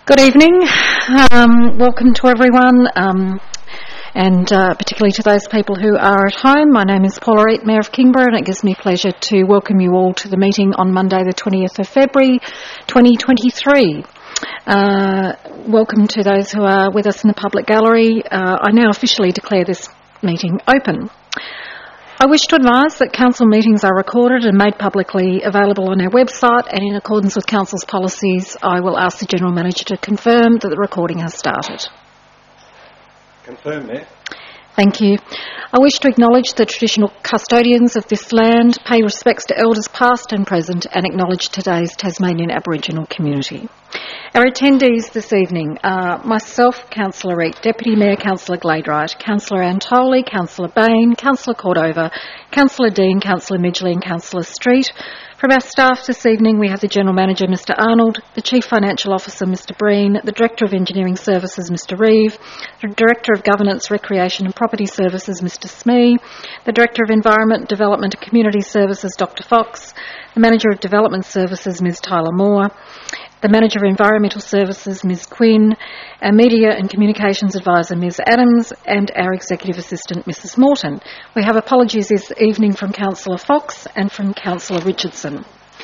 Good evening. Welcome to everyone, and particularly to those people who are at home. My name is Paula Eat, Mayor of Kingborough, and it gives me pleasure to welcome you all to the meeting on Monday the 20th of February 2023. Welcome to those who are with us in the public gallery. I now officially declare this meeting open. I wish to advise that council meetings are recorded and made publicly available on our website, and in accordance with council's policies, I will ask the General Manager to confirm that the recording has started. Confirm, Mayor. Thank you. I wish to acknowledge the traditional custodians of this land, pay respects to elders past and present, and acknowledge today's Tasmanian Aboriginal community. Our attendees this evening are myself, Councillor Eat, Deputy Mayor Councillor Gladeright, Councillor Antoli, Councillor Bain, Councillor Cordova, Councillor Dean, Councillor Midgley and Councillor Street. From our staff this evening, we have the General Manager, Mr Arnold, the Chief Financial Officer, Mr Breen, the Director of Engineering Services, Mr Reeve, the Director of Governance, Recreation and Property Services, Mr Smee, the Director of Environment, Development and Community Services, Dr Fox, the Manager of Development Services, Ms Tyler Moore, the Manager of Environmental Services, Ms Quinn, our Media and Communications Advisor, Ms Adams, and our Executive Assistant, Mrs Morton. We have apologies this evening from Councillor Fox and from Councillor Richardson.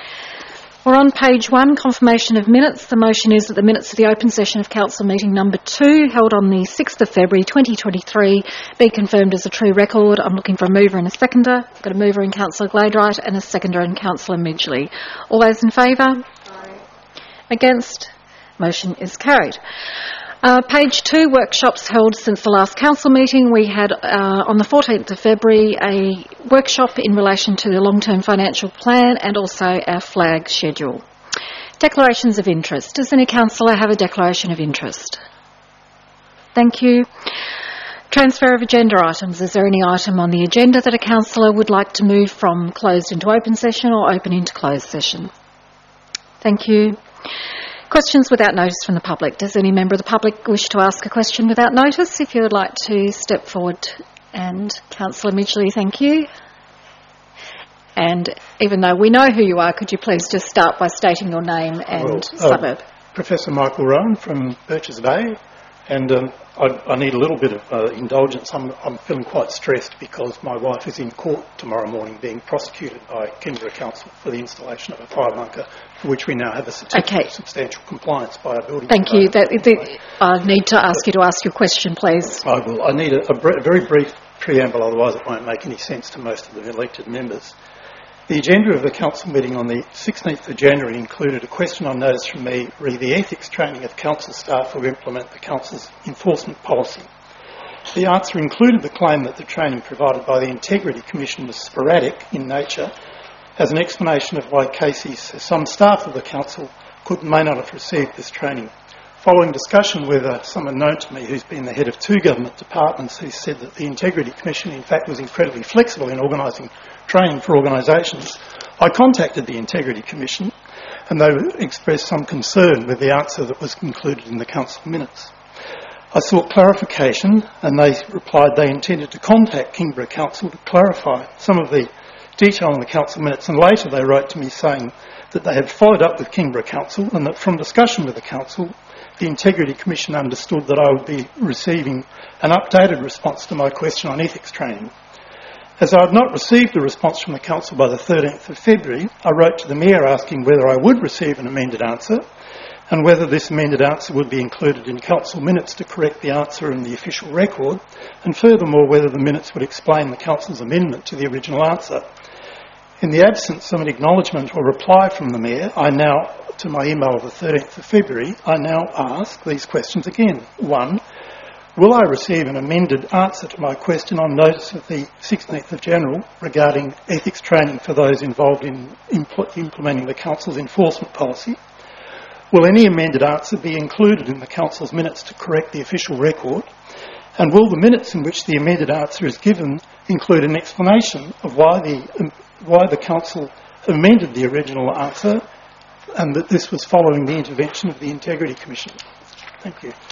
We're on page 1, confirmation of minutes. The motion is that the minutes of the open session of Council meeting number 2, held on the 6th of February 2023, be confirmed as a true record. I'm looking for a mover and a seconder. I've got a mover in Councillor Gladeright and a seconder in Councillor Midgley. All those in favour? Against? Motion is carried. Page 2, workshops held since the last council meeting. We had on the 14th of February a workshop in relation to the long-term financial plan and also our flag schedule. Declarations of interest. Does any councillor have a declaration of interest? Thank you. Transfer of agenda items. Is there any item on the agenda that a councillor would like to move from closed into open session or open into closed session? Thank you. Questions without notice from the public. Does any member of the public wish to ask a question without notice? If you would like to step forward. And Councillor Midgley, thank you. And even though we know who you are, could you please just start by stating your name and suburb? Professor Michael Rowan from Birches Bay. And I need a little bit of indulgence. I'm feeling quite stressed because my wife is in court tomorrow morning being prosecuted by Kingborough Council for the installation of a fire bunker, for which we now have a certificate of substantial compliance by our building. Thank you. I need to ask you to ask your question, please. I will. I need a very brief preamble, otherwise it won't make any sense to most of the elected members. The agenda of the council meeting on the 16th of January included a question on notice from me re the ethics training of council staff who implement the council's enforcement policy. The answer included the claim that the training provided by the Integrity Commission was sporadic in nature, as an explanation of why cases some staff of the council may not have received this training. Following discussion with someone known to me who's been the head of 2 government departments, who said that the Integrity Commission in fact was incredibly flexible in organising training for organisations, I contacted the Integrity Commission and they expressed some concern with the answer that was included in the council minutes. I sought clarification and they replied they intended to contact Kingborough Council to clarify some of the detail in the council minutes, and later they wrote to me saying that they had followed up with Kingborough Council and that from discussion with the council, the Integrity Commission understood that I would be receiving an updated response to my question on ethics training. As I had not received a response from the council by the 13th of February, I wrote to the Mayor asking whether I would receive an amended answer and whether this amended answer would be included in council minutes to correct the answer in the official record, and furthermore whether the minutes would explain the council's amendment to the original answer. In the absence of an acknowledgement or reply from the Mayor, to my email of the 13th of February, I now ask these questions again. 1. Will I receive an amended answer to my question on notice of the 16th of January regarding ethics training for those involved in implementing the council's enforcement policy? Will any amended answer be included in the council's minutes to correct the official record? And will the minutes in which the amended answer is given include an explanation of why the council amended the original answer, and that this was following the intervention of the Integrity Commission? Thank you.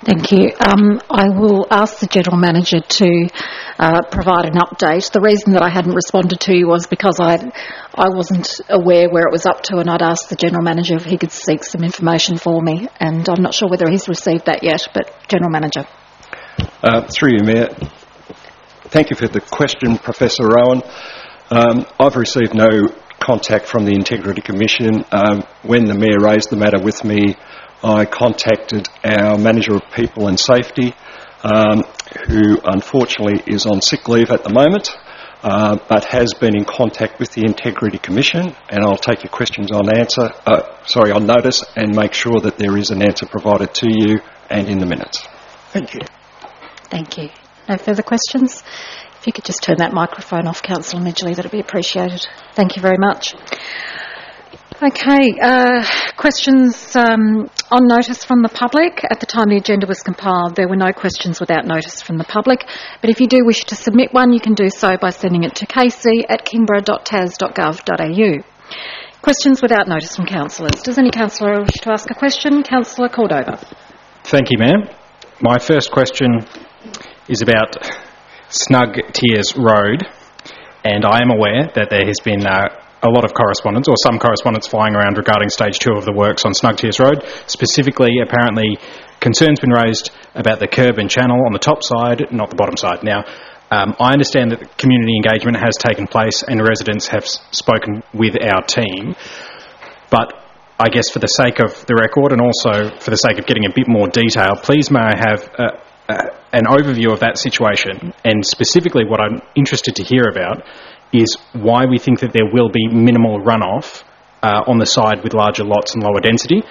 Thank you. I will ask the General Manager to provide an update. The reason that I hadn't responded to you was because I wasn't aware where it was up to, and I'd asked the General Manager if he could seek some information for me, and I'm not sure whether he's received that yet, but General Manager. Through you, Mayor. Thank you for the question, Professor Rowan. I've received no contact from the Integrity Commission. When the Mayor raised the matter with me, I contacted our Manager of People and Safety, who unfortunately is on sick leave at the moment, but has been in contact with the Integrity Commission, and I'll take your questions on notice and make sure that there is an answer provided to you and in the minutes. Thank you. Thank you. No further questions? If you could just turn that microphone off, Councillor Midgley, that would be appreciated. Thank you very much. Okay, questions on notice from the public. At the time the agenda was compiled, there were no questions without notice from the public, but if you do wish to submit one, you can do so by sending it to kc@kingborough.tas.gov.au. Questions without notice from councillors. Does any councillor wish to ask a question? Councillor Cordova. Thank you, Ma'am. My first question is about Snug Tiers Road, and I am aware that there has been a lot of correspondence, or some correspondence flying around regarding stage 2 of the works on Snug Tiers Road. Specifically, apparently, concerns been raised about the curb and channel on the top side, not the bottom side. Now, I understand that community engagement has taken place and residents have spoken with our team, but I guess for the sake of the record and also for the sake of getting a bit more detail, please may I have an overview of that situation, and specifically what I'm interested to hear about is why we think that there will be minimal runoff on the side with larger lots and lower density.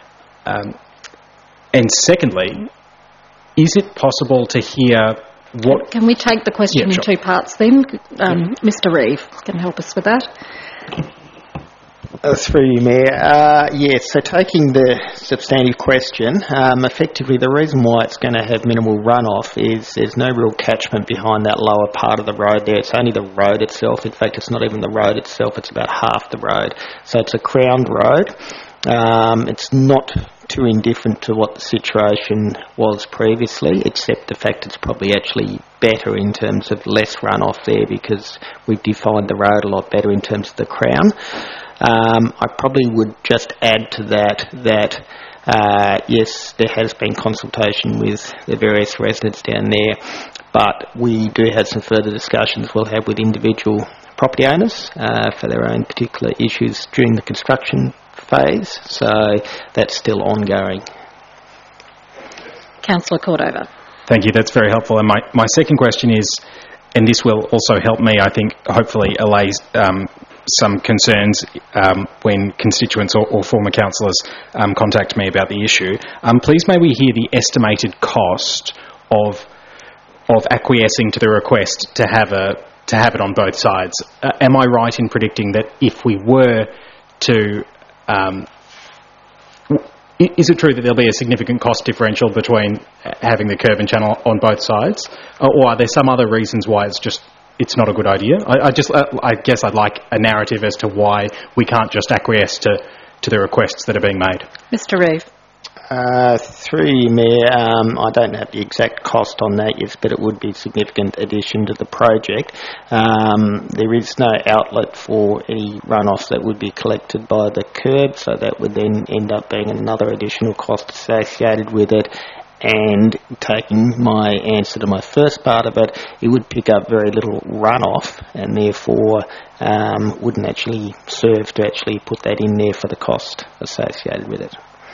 And secondly, is it possible to hear what... Can we take the question in two parts then? Mr Reeve can help us with that. Through you, Mayor. Yes, so taking the substantive question, effectively the reason why it's going to have minimal runoff is there's no real catchment behind that lower part of the road there. It's only the road itself. In fact, it's not even the road itself. It's about half the road. So it's a crowned road. It's not too indifferent to what the situation was previously, except the fact it's probably actually better in terms of less runoff there because we've defined the road a lot better in terms of the crown. I probably would just add to that yes, there has been consultation with the various residents down there, but we do have some further discussions we'll have with individual property owners for their own particular issues during the construction phase, so that's still ongoing. Councillor Cordova. Thank you, that's very helpful. And my second question is, and this will also help me, I think, hopefully allay some concerns when constituents or former councillors contact me about the issue. Please may we hear the estimated cost of acquiescing to the request to have it on both sides. Am I right in predicting that if we were to... is it true that there'll be a significant cost differential between having the curb and channel on both sides? Or are there some other reasons why it's not a good idea? I guess I'd like a narrative as to why we can't just acquiesce to the requests that are being made. Mr Reeve. Through you, Mayor, I don't have the exact cost on that yet, but it would be a significant addition to the project. There is no outlet for any runoff that would be collected by the curb, so that would then end up being another additional cost associated with it. And taking my answer to my first part of it, it would pick up very little runoff and therefore wouldn't actually serve to actually put that in there for the cost associated with it.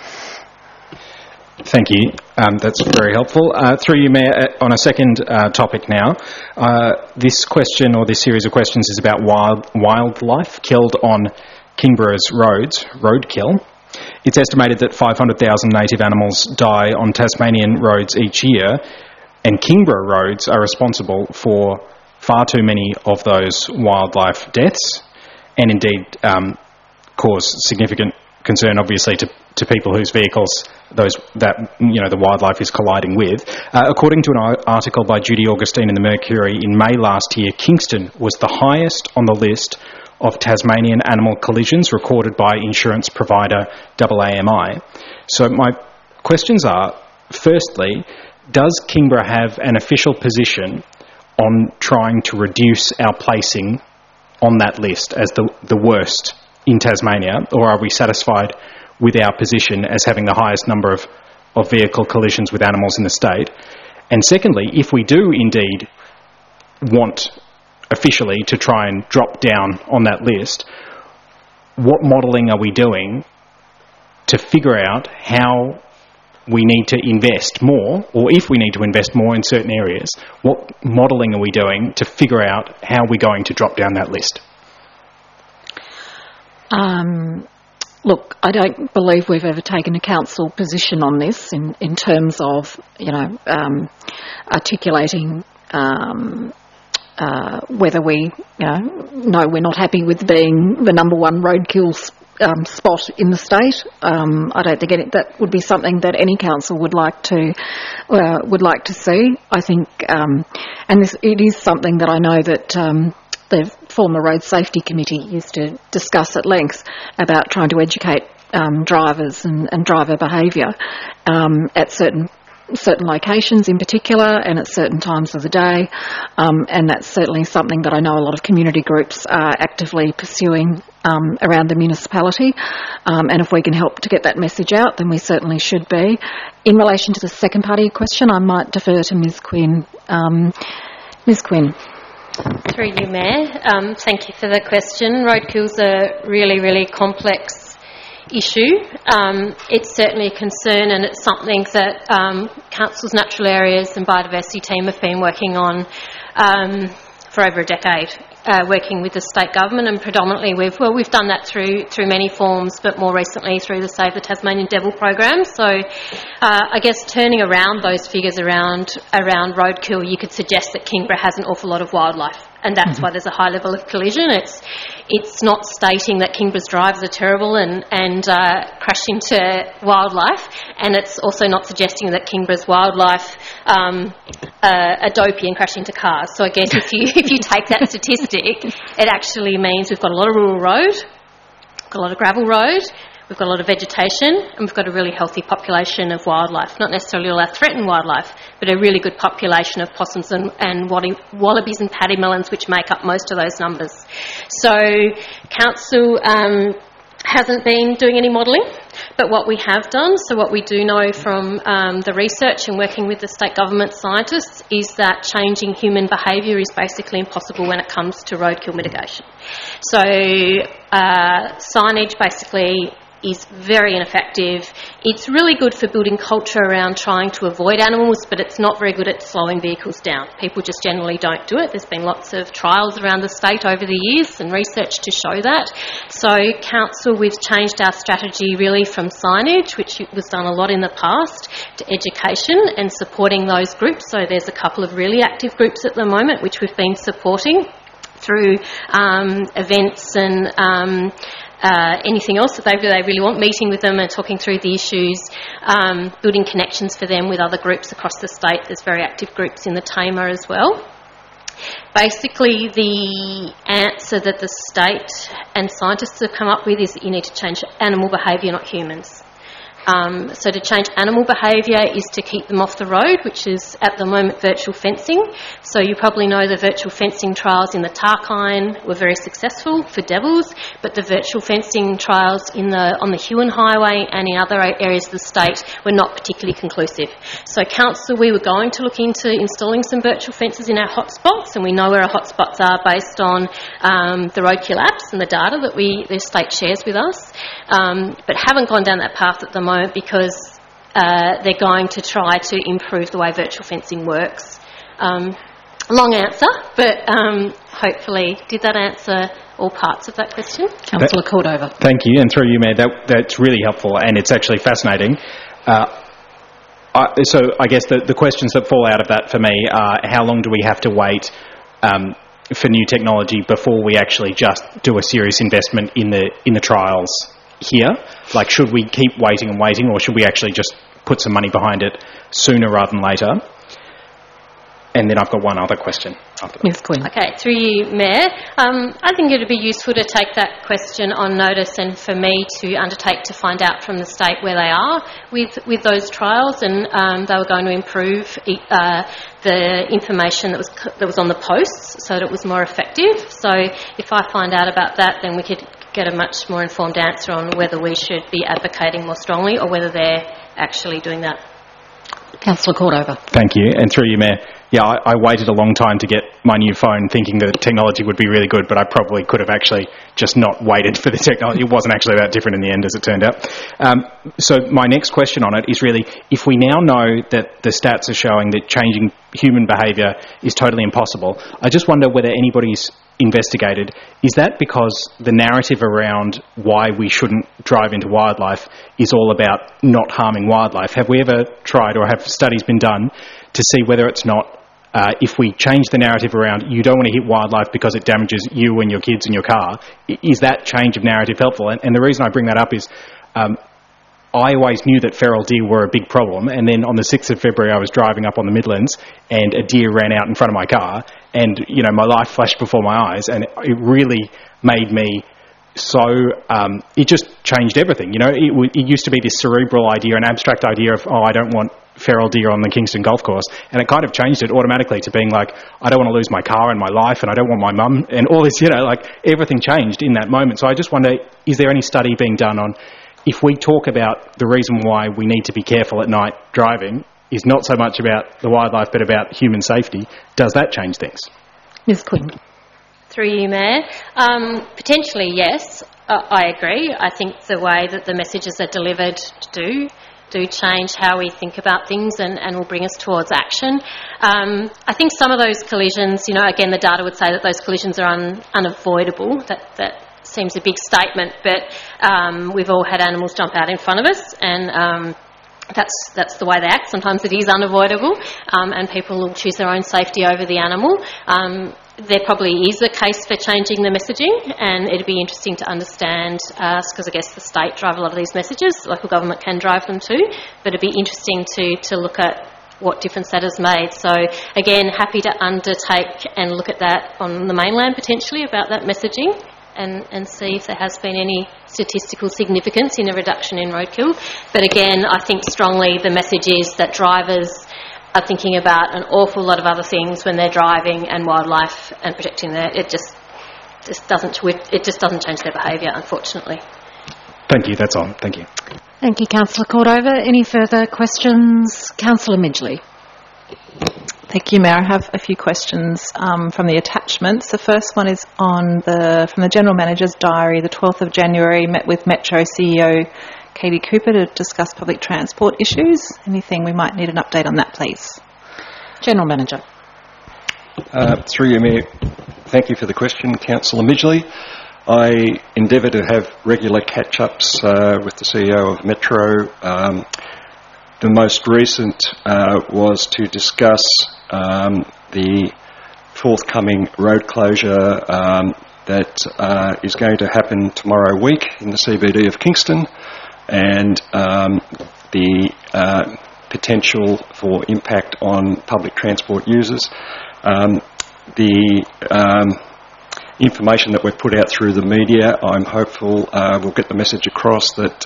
Thank you. That's very helpful. Through you, Mayor, on a second topic now. This question, or this series of questions, is about wildlife killed on Kingborough's roads, roadkill. It's estimated that 500,000 native animals die on Tasmanian roads each year, and Kingborough roads are responsible for far too many of those wildlife deaths, and indeed cause significant concern, obviously, to people whose vehicles the wildlife is colliding with. According to an article by Judy Augustine in the Mercury in May last year, Kingston was the highest on the list of Tasmanian animal collisions recorded by insurance provider AAMI. So my questions are, Firstly, does Kingborough have an official position on trying to reduce our placing on that list as the worst in Tasmania, or are we satisfied with our position as having the highest number of vehicle collisions with animals in the state? And secondly, if we do indeed want officially to try and drop down on that list, what modelling are we doing to figure out how we need to invest more, or if we need to invest more in certain areas, what modelling are we doing to figure out how we're going to drop down that list? Look, I don't believe we've ever taken a council position on this in terms of, articulating whether we, no, we're not happy with being the number one roadkill spot in the state. I don't think that would be something that any council would like to see. I think, it is something that I know that the former Road Safety Committee used to discuss at length about trying to educate drivers and driver behaviour at certain locations in particular and at certain times of the day, and that's certainly something that I know a lot of community groups are actively pursuing around the municipality, and if we can help to get that message out, then we certainly should be. In relation to the second part of your question, I might defer to Ms Quinn. Ms Quinn. Through you, Mayor. Thank you for the question. Roadkill's a really, really complex issue. It's certainly a concern, and it's something that Council's Natural Areas and Biodiversity team have been working on for over a decade, working with the state government, and predominantly we've done that through many forms, but more recently through the Save the Tasmanian Devil program. So I guess turning around those figures around roadkill, you could suggest that Kingborough has an awful lot of wildlife, and that's why there's a high level of collision. It's not stating that Kingborough's drivers are terrible and crash into wildlife, and it's also not suggesting that Kingborough's wildlife are dopey and crash into cars. So I guess if you take that statistic, it actually means we've got a lot of rural road, we've got a lot of gravel road, we've got a lot of vegetation, and we've got a really healthy population of wildlife. Not necessarily all our threatened wildlife, but a really good population of possums and wallabies and paddymellons, which make up most of those numbers. So Council hasn't been doing any modelling, but what we have done, so what we do know from the research and working with the state government scientists, is that changing human behaviour is basically impossible when it comes to roadkill mitigation. So signage basically is very ineffective. It's really good for building culture around trying to avoid animals, but it's not very good at slowing vehicles down. People just generally don't do it. There's been lots of trials around the state over the years and research to show that. So Council, we've changed our strategy really from signage, which was done a lot in the past, to education and supporting those groups. So there's a couple of really active groups at the moment which we've been supporting through events and anything else that they really want, meeting with them and talking through the issues, building connections for them with other groups across the state. There's very active groups in the Tamar as well. Basically, the answer that the state and scientists have come up with is that you need to change animal behaviour, not humans. So to change animal behaviour is to keep them off the road, which is at the moment virtual fencing. So you probably know the virtual fencing trials in the Tarkine were very successful for devils, but the virtual fencing trials on the Huon Highway and in other areas of the state were not particularly conclusive. So Council, we were going to look into installing some virtual fences in our hotspots, and we know where our hotspots are based on the roadkill apps and the data that the state shares with us, but haven't gone down that path at the moment because they're going to try to improve the way virtual fencing works. Long answer, but hopefully did that answer all parts of that question? Councillor Cordova. Thank you, and through you, Mayor, that's really helpful, and it's actually fascinating. So I guess the questions that fall out of that for me are, how long do we have to wait for new technology before we actually just do a serious investment in the trials here? Like, should we keep waiting and waiting, or should we actually just put some money behind it sooner rather than later? And then I've got one other question after that. Ms. Quinn. Okay, through you, Mayor. I think it would be useful to take that question on notice and for me to undertake to find out from the state where they are with those trials, and they were going to improve the information that was on the posts so that it was more effective. So if I find out about that, then we could get a much more informed answer on whether we should be advocating more strongly or whether they're actually doing that. Councillor Cordova. Thank you. And through you, Mayor. Yeah, I waited a long time to get my new phone thinking the technology would be really good, but I probably could have actually just not waited for the technology. It wasn't actually that different in the end, as it turned out. So my next question on it is really, if we now know that the stats are showing that changing human behaviour is totally impossible, I just wonder whether anybody's investigated, is that because the narrative around why we shouldn't drive into wildlife is all about not harming wildlife? Have we ever tried, or have studies been done to see whether it's not, if we change the narrative around you don't want to hit wildlife because it damages you and your kids and your car, is that change of narrative helpful? And the reason I bring that up is I always knew that feral deer were a big problem, and then on the 6th of February I was driving up on the Midlands and a deer ran out in front of my car, and my life flashed before my eyes, and it really made me so, it just changed everything. It used to be this cerebral idea, an abstract idea of, I don't want feral deer on the Kingston golf course, and it kind of changed it automatically to being like, I don't want to lose my car and my life, and I don't want my mum, and all this, everything changed in that moment. So I just wonder, is there any study being done on, if we talk about the reason why we need to be careful at night driving is not so much about the wildlife but about human safety, does that change things? Ms. Quinn. Through you, Mayor. Potentially, yes. I agree. I think the way that the messages are delivered do change how we think about things and will bring us towards action. I think some of those collisions, again, the data would say that those collisions are unavoidable. That seems a big statement, but we've all had animals jump out in front of us, and that's the way they act. Sometimes it is unavoidable, and people will choose their own safety over the animal. There probably is a case for changing the messaging, and it'd be interesting to understand, because I guess the state drive a lot of these messages, local government can drive them too, but it'd be interesting to look at what difference that has made. So again, happy to undertake and look at that on the mainland potentially about that messaging, and see if there has been any statistical significance in a reduction in roadkill. But again, I think strongly the message is that drivers are thinking about an awful lot of other things when they're driving, and wildlife and protecting their. It just doesn't change their behaviour, unfortunately. Thank you. That's all. Thank you. Thank you, Councillor Cordova. Any further questions? Councillor Midgley. Thank you, Mayor. I have a few questions from the attachments. The first one is from the General Manager's diary. The 12th of January, met with Metro CEO Katie Cooper to discuss public transport issues. Anything we might need an update on that, please? General Manager. Through you, Mayor. Thank you for the question, Councillor Midgley. I endeavour to have regular catch-ups with the CEO of Metro. The most recent was to discuss the forthcoming road closure that is going to happen tomorrow week in the CBD of Kingston, and the potential for impact on public transport users. The information that we've put out through the media, I'm hopeful will get the message across that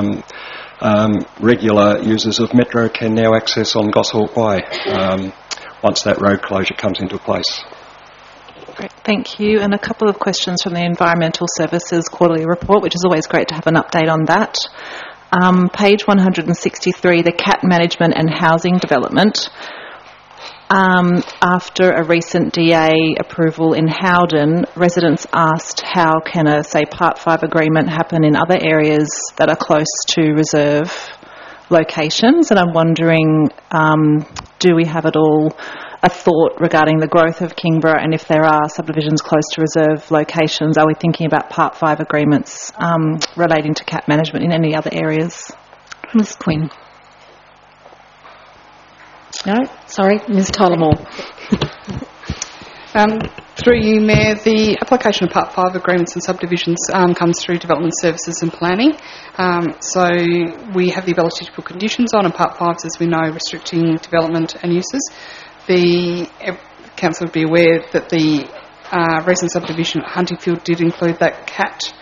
regular users of Metro can now access on Goshawk Way once that road closure comes into place. Great, thank you. And a couple of questions from the Environmental Services Quarterly Report, which is always great to have an update on that. Page 163, the cat management and housing development. After a recent DA approval in Howden, residents asked how can a, say, Part 5 agreement happen in other areas that are close to reserve locations, and I'm wondering, do we have at all a thought regarding the growth of Kingborough, and if there are subdivisions close to reserve locations, are we thinking about Part 5 agreements relating to cat management in any other areas? Ms. Quinn. No? Sorry, Ms. Tyler-Moore. Through you, Mayor, the application of Part 5 agreements and subdivisions comes through Development Services and Planning. So we have the ability to put conditions on, and Part 5s, as we know, restricting development and uses. the council would be aware that the recent subdivision at Huntingfield did include that CAT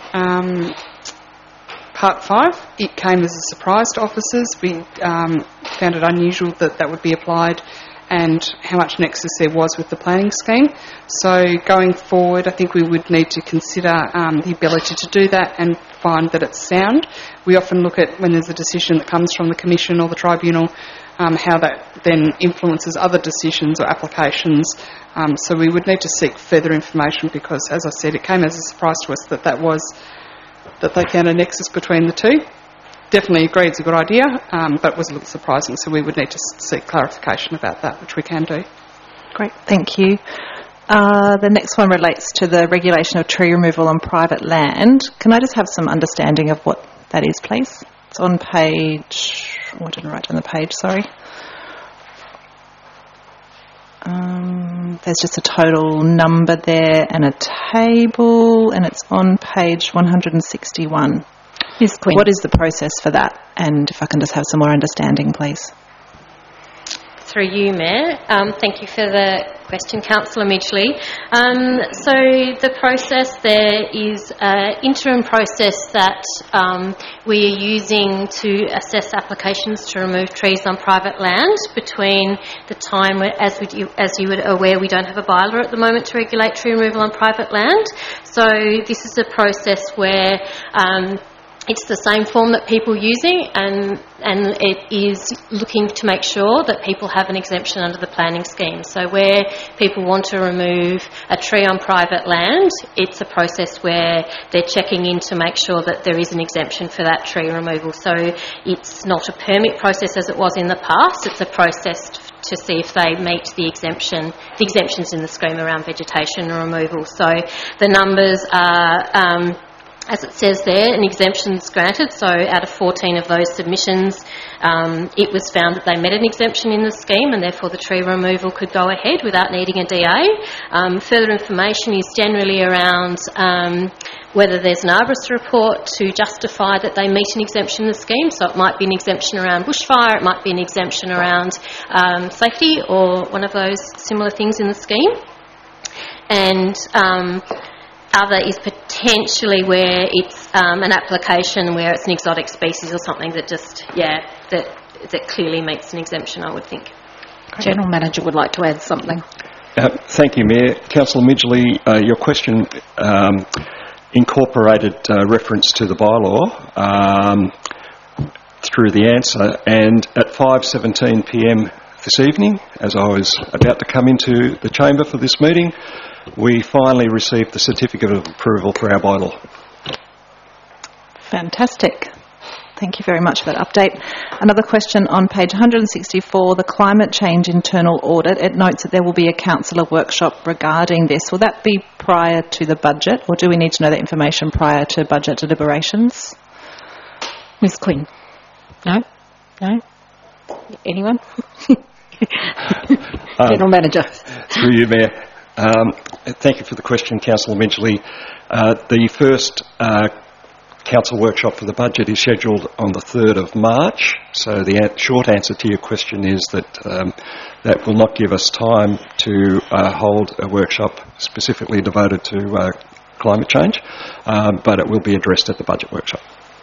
Part 5. It came as a surprise to officers. We found it unusual that would be applied and how much nexus there was with the planning scheme. So going forward, I think we would need to consider the ability to do that and find that it's sound. We often look at when there's a decision that comes from the Commission or the Tribunal, how that then influences other decisions or applications. So we would need to seek further information because, as I said, it came as a surprise to us that they found a nexus between the two. Definitely agree it's a good idea, but was a little surprising, so we would need to seek clarification about that, which we can do. Great, thank you. The next one relates to the regulation of tree removal on private land. Can I just have some understanding of what that is, please? It's on page... Oh, I didn't write down the page, sorry. There's just a total number there and a table, and it's on page 161. Ms. Quinn. What is the process for that? And if I can just have some more understanding, please. Through you, Mayor. Thank you for the question, Councillor Midgley. So the process there is an interim process that we are using to assess applications to remove trees on private land between the time, as you were aware, we don't have a bylaw at the moment to regulate tree removal on private land. So this is a process where it's the same form that people are using, and it is looking to make sure that people have an exemption under the planning scheme. So where people want to remove a tree on private land, it's a process where they're checking in to make sure that there is an exemption for that tree removal. So it's not a permit process as it was in the past, it's a process to see if they meet the exemptions in the scheme around vegetation removal. So the numbers are... as it says there, an exemption is granted, so out of 14 of those submissions, it was found that they met an exemption in the scheme and therefore the tree removal could go ahead without needing a DA. Further information is generally around whether there's an arborist report to justify that they meet an exemption in the scheme, so it might be an exemption around bushfire, it might be an exemption around safety or one of those similar things in the scheme. And other is potentially where it's an application where it's an exotic species or something that just, that clearly meets an exemption, I would think. General Manager would like to add something. Thank you, Mayor. Councillor Midgley, your question incorporated reference to the bylaw through the answer, and at 5:17pm this evening, as I was about to come into the chamber for this meeting, we finally received the certificate of approval for our bylaw. Fantastic. Thank you very much for that update. Another question on page 164, the climate change internal audit. It notes that there will be a councillor workshop regarding this. Will that be prior to the budget, or do we need to know that information prior to budget deliberations? Ms. Quinn. No? Anyone? General Manager. Through you, Mayor. Thank you for the question, Councillor Midgley. The first council workshop for the budget is scheduled on the 3rd of March, so the short answer to your question is that that will not give us time to hold a workshop specifically devoted to climate change, but it will be addressed at the budget workshop.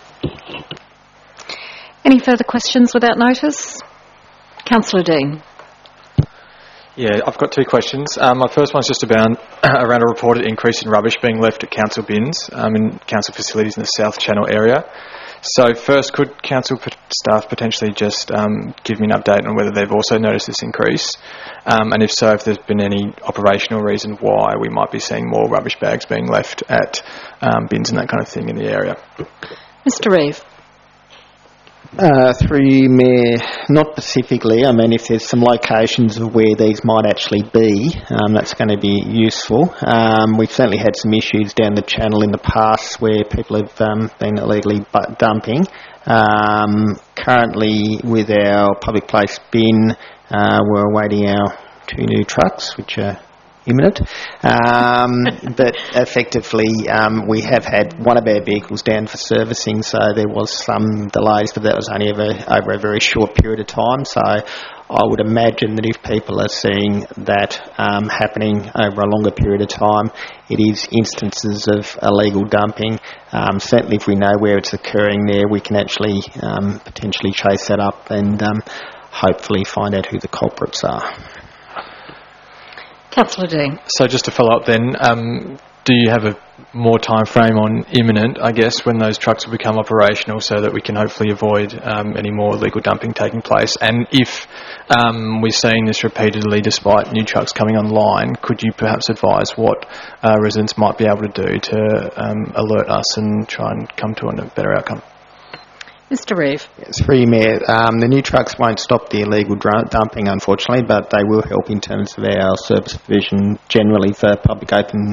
Any further questions without notice? Councillor Dean. Yeah, I've got two questions. My first one's just around a reported increase in rubbish being left at council bins in council facilities in the South Channel area. So first, could council staff potentially just give me an update on whether they've also noticed this increase? And if so, if there's been any operational reason why we might be seeing more rubbish bags being left at bins and that kind of thing in the area? Mr. Reeve. Through you, Mayor, not specifically. I mean, if there's some locations of where these might actually be, that's going to be useful. We've certainly had some issues down the channel in the past where people have been illegally dumping. Currently, with our public place bin, we're awaiting our 2 new trucks, which are imminent. But effectively, we have had one of our vehicles down for servicing, so there was some delays, but that was only over a very short period of time. So I would imagine that if people are seeing that happening over a longer period of time, it is instances of illegal dumping. Certainly if we know where it's occurring there, we can actually potentially chase that up and hopefully find out who the culprits are. Councillor Dean. So just to follow up then, do you have a more time frame on imminent, I guess, when those trucks will become operational so that we can hopefully avoid any more illegal dumping taking place? And if we're seeing this repeatedly despite new trucks coming online, could you perhaps advise what residents might be able to do to alert us and try and come to a better outcome? Mr. Reeve. Yes, through you, Mayor. The new trucks won't stop the illegal dumping, unfortunately, but they will help in terms of our service provision generally for public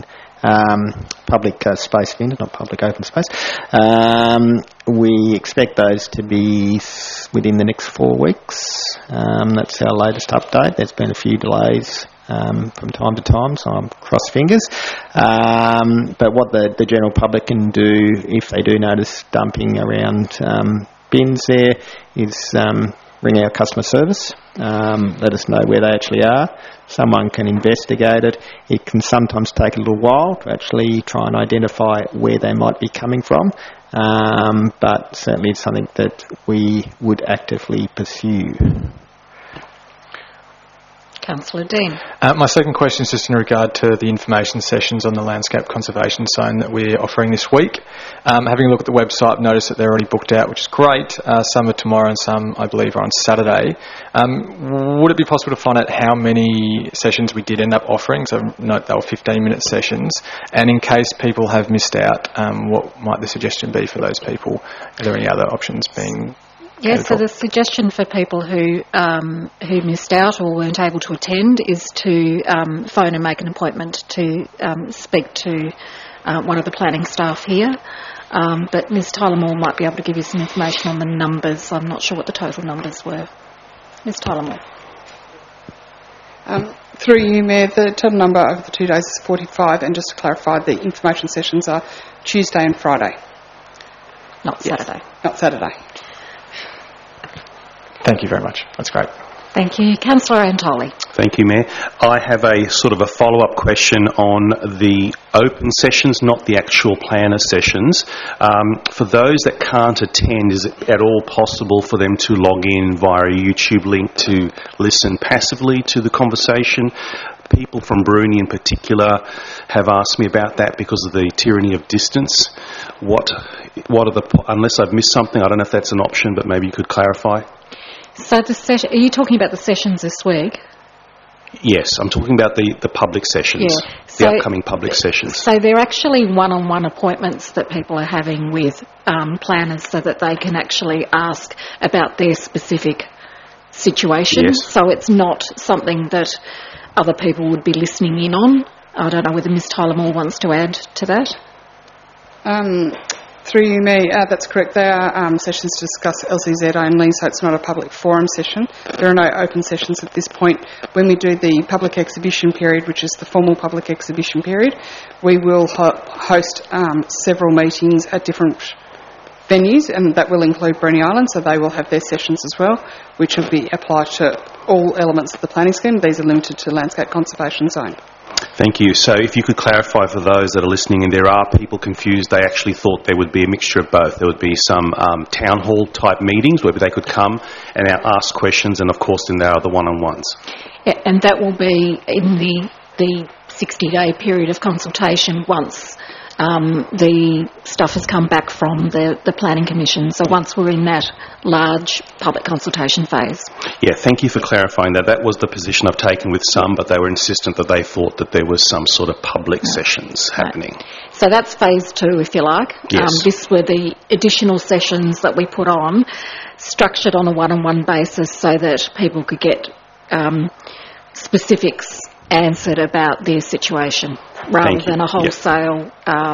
space vendors, not public open space. We expect those to be within the next 4 weeks. That's our latest update. There's been a few delays from time to time, so I'm cross fingers. But what the general public can do if they do notice dumping around bins there is ring our customer service, let us know where they actually are. Someone can investigate it. It can sometimes take a little while to actually try and identify where they might be coming from, but certainly it's something that we would actively pursue. Councillor Dean. My second question is just in regard to the information sessions on the landscape conservation zone that we're offering this week. Having a look at the website, I've noticed that they're already booked out, which is great. Some are tomorrow and some, I believe, are on Saturday. Would it be possible to find out how many sessions we did end up offering? So note they were 15-minute sessions. And in case people have missed out, what might the suggestion be for those people? Are there any other options being... Yes, so the suggestion for people who missed out or weren't able to attend is to phone and make an appointment to speak to one of the planning staff here. But Ms Tyler Moore might be able to give you some information on the numbers. I'm not sure what the total numbers were. Ms Tyler Moore. Through you, Mayor, the total number over the 2 days is 45, and just to clarify, the information sessions are Tuesday and Friday. Not Saturday. Not Saturday. Thank you very much. That's great. Thank you. Councillor Antoli. Thank you, Mayor. I have a sort of a follow-up question on the open sessions, not the actual planner sessions. For those that can't attend, is it at all possible for them to log in via a YouTube link to listen passively to the conversation? People from Bruny in particular have asked me about that because of the tyranny of distance. What are the, unless I've missed something, I don't know if that's an option, but maybe you could clarify. So are you talking about the sessions this week? Yes, I'm talking about the public sessions, the upcoming public sessions. So they're actually one-on-one appointments that people are having with planners so that they can actually ask about their specific situation. Yes. So it's not something that other people would be listening in on. I don't know whether Ms Tyler Moore wants to add to that. Through you, Mayor, that's correct. They are sessions to discuss LCZ only, so it's not a public forum session. There are no open sessions at this point. When we do the public exhibition period, which is the formal public exhibition period, we will host several meetings at different venues, and that will include Bruny Island, so they will have their sessions as well, which will be applied to all elements of the planning scheme. These are limited to landscape conservation zone. Thank you. So if you could clarify for those that are listening, and there are people confused, they actually thought there would be a mixture of both. There would be some town hall type meetings where they could come and ask questions, and of course then there are the one-on-ones. Yeah, and that will be in the 60-day period of consultation once the stuff has come back from the Planning Commission. So once we're in that large public consultation phase. Yeah, thank you for clarifying that. That was the position I've taken with some, but they were insistent that they thought that there was some sort of public sessions happening. So that's phase 2, if you like. Yes. This were the additional sessions that we put on, structured on a one-on-one basis so that people could get specifics answered about their situation rather than a wholesale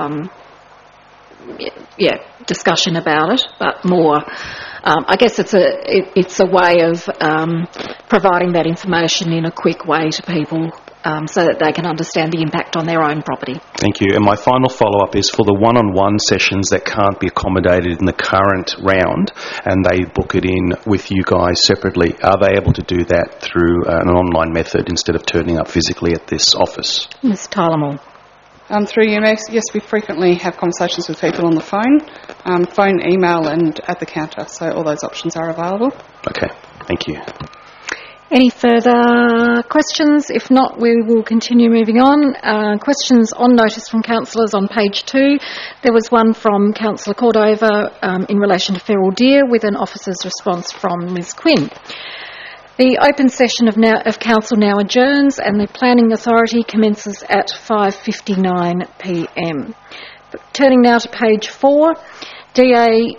discussion about it, but more I guess it's a way of providing that information in a quick way to people so that they can understand the impact on their own property. Thank you. And my final follow-up is for the one-on-one sessions that can't be accommodated in the current round and they book it in with you guys separately. Are they able to do that through an online method instead of turning up physically at this office? Ms Tyler-Moore. Through you, yes, we frequently have conversations with people on the phone, email and at the counter, so all those options are available. Okay, thank you. Any further questions? If not, we will continue moving on. Questions on notice from councillors on page 2. There was one from Councillor Cordova in relation to feral deer with an officer's response from Ms Quinn. The open session of Council now adjourns and the Planning Authority commences at 5:59pm. Turning now to page 4, DA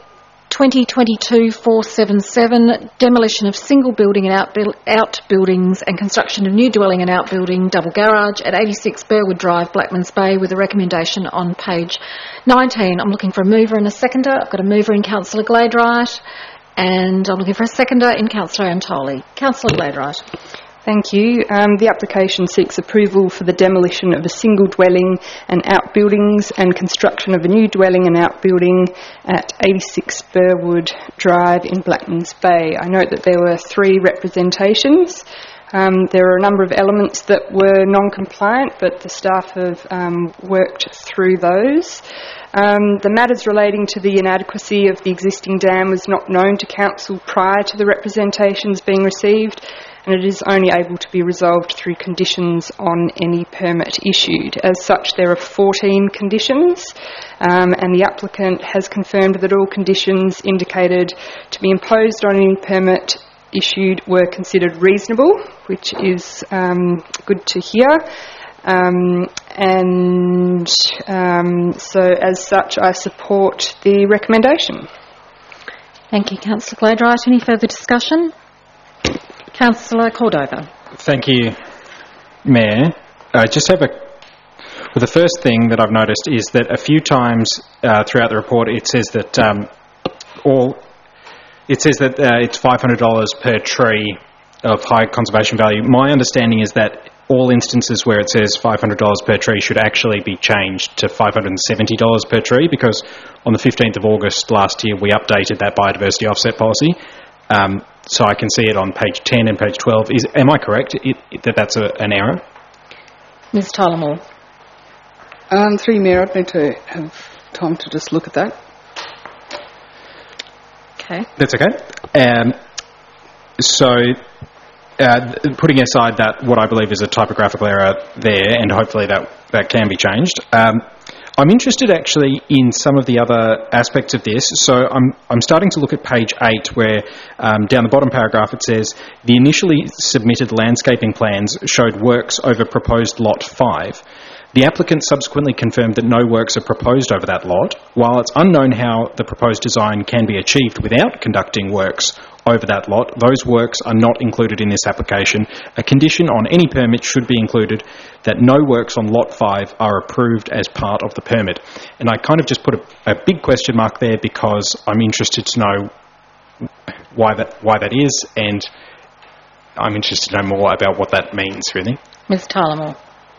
2022-477, demolition of single building and outbuildings and construction of new dwelling and outbuilding double garage at 86 Burwood Drive, Blackmans Bay, with a recommendation on page 19. I'm looking for a mover and a seconder. I've got a mover in Councillor Gladwright, and I'm looking for a seconder in Councillor Antoli. Councillor Gladwright. Thank you. The application seeks approval for the demolition of a single dwelling and outbuildings and construction of a new dwelling and outbuilding at 86 Burwood Drive in Blackmans Bay. I note that there were 3 representations. There are a number of elements that were non-compliant, but the staff have worked through those. The matters relating to the inadequacy of the existing dam was not known to Council prior to the representations being received, and it is only able to be resolved through conditions on any permit issued. As such, there are 14 conditions, and the applicant has confirmed that all conditions indicated to be imposed on any permit issued were considered reasonable, which is good to hear. So as such, I support the recommendation. Thank you, Councillor Gladwright. Any further discussion? Councillor Cordova. Thank you, Mayor. I just have the first thing that I've noticed is that a few times throughout the report it says that it's $500 per tree of high conservation value. My understanding is that all instances where it says $500 per tree should actually be changed to $570 per tree, because on the 15th of August last year we updated that biodiversity offset policy. So I can see it on page 10 and page 12. Am I correct that that's an error? Ms Tyler-Moore. Through you, Mayor, I'd need to have time to just look at that. Okay. That's okay. Putting aside that what I believe is a typographical error there, and hopefully that can be changed, I'm interested actually in some of the other aspects of this. So I'm starting to look at page 8 where down the bottom paragraph it says, the initially submitted landscaping plans showed works over proposed lot 5. The applicant subsequently confirmed that no works are proposed over that lot. While it's unknown how the proposed design can be achieved without conducting works over that lot, those works are not included in this application. A condition on any permit should be included that no works on lot 5 are approved as part of the permit. And I kind of just put a big question mark there because I'm interested to know why that is, and I'm interested to know more about what that means, really. Ms Tyler-Moore.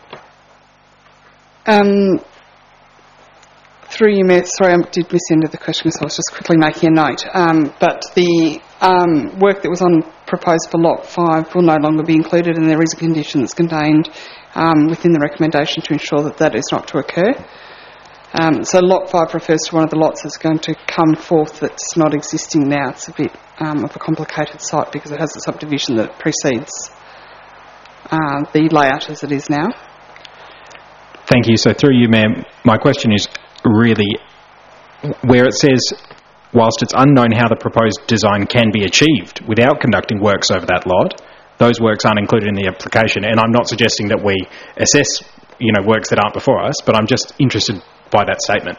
Through you, Mayor, sorry, I did miss the end of the question, so I was just quickly making a note. But the work that was proposed for Lot 5 will no longer be included, and there is a condition that's contained within the recommendation to ensure that that is not to occur. So Lot 5 refers to one of the lots that's going to come forth that's not existing now. It's a bit of a complicated site because it has a subdivision that precedes the layout as it is now. Thank you. So through you, ma'am, my question is really where it says, whilst it's unknown how the proposed design can be achieved without conducting works over that lot, those works aren't included in the application. And I'm not suggesting that we assess, works that aren't before us, but I'm just interested by that statement.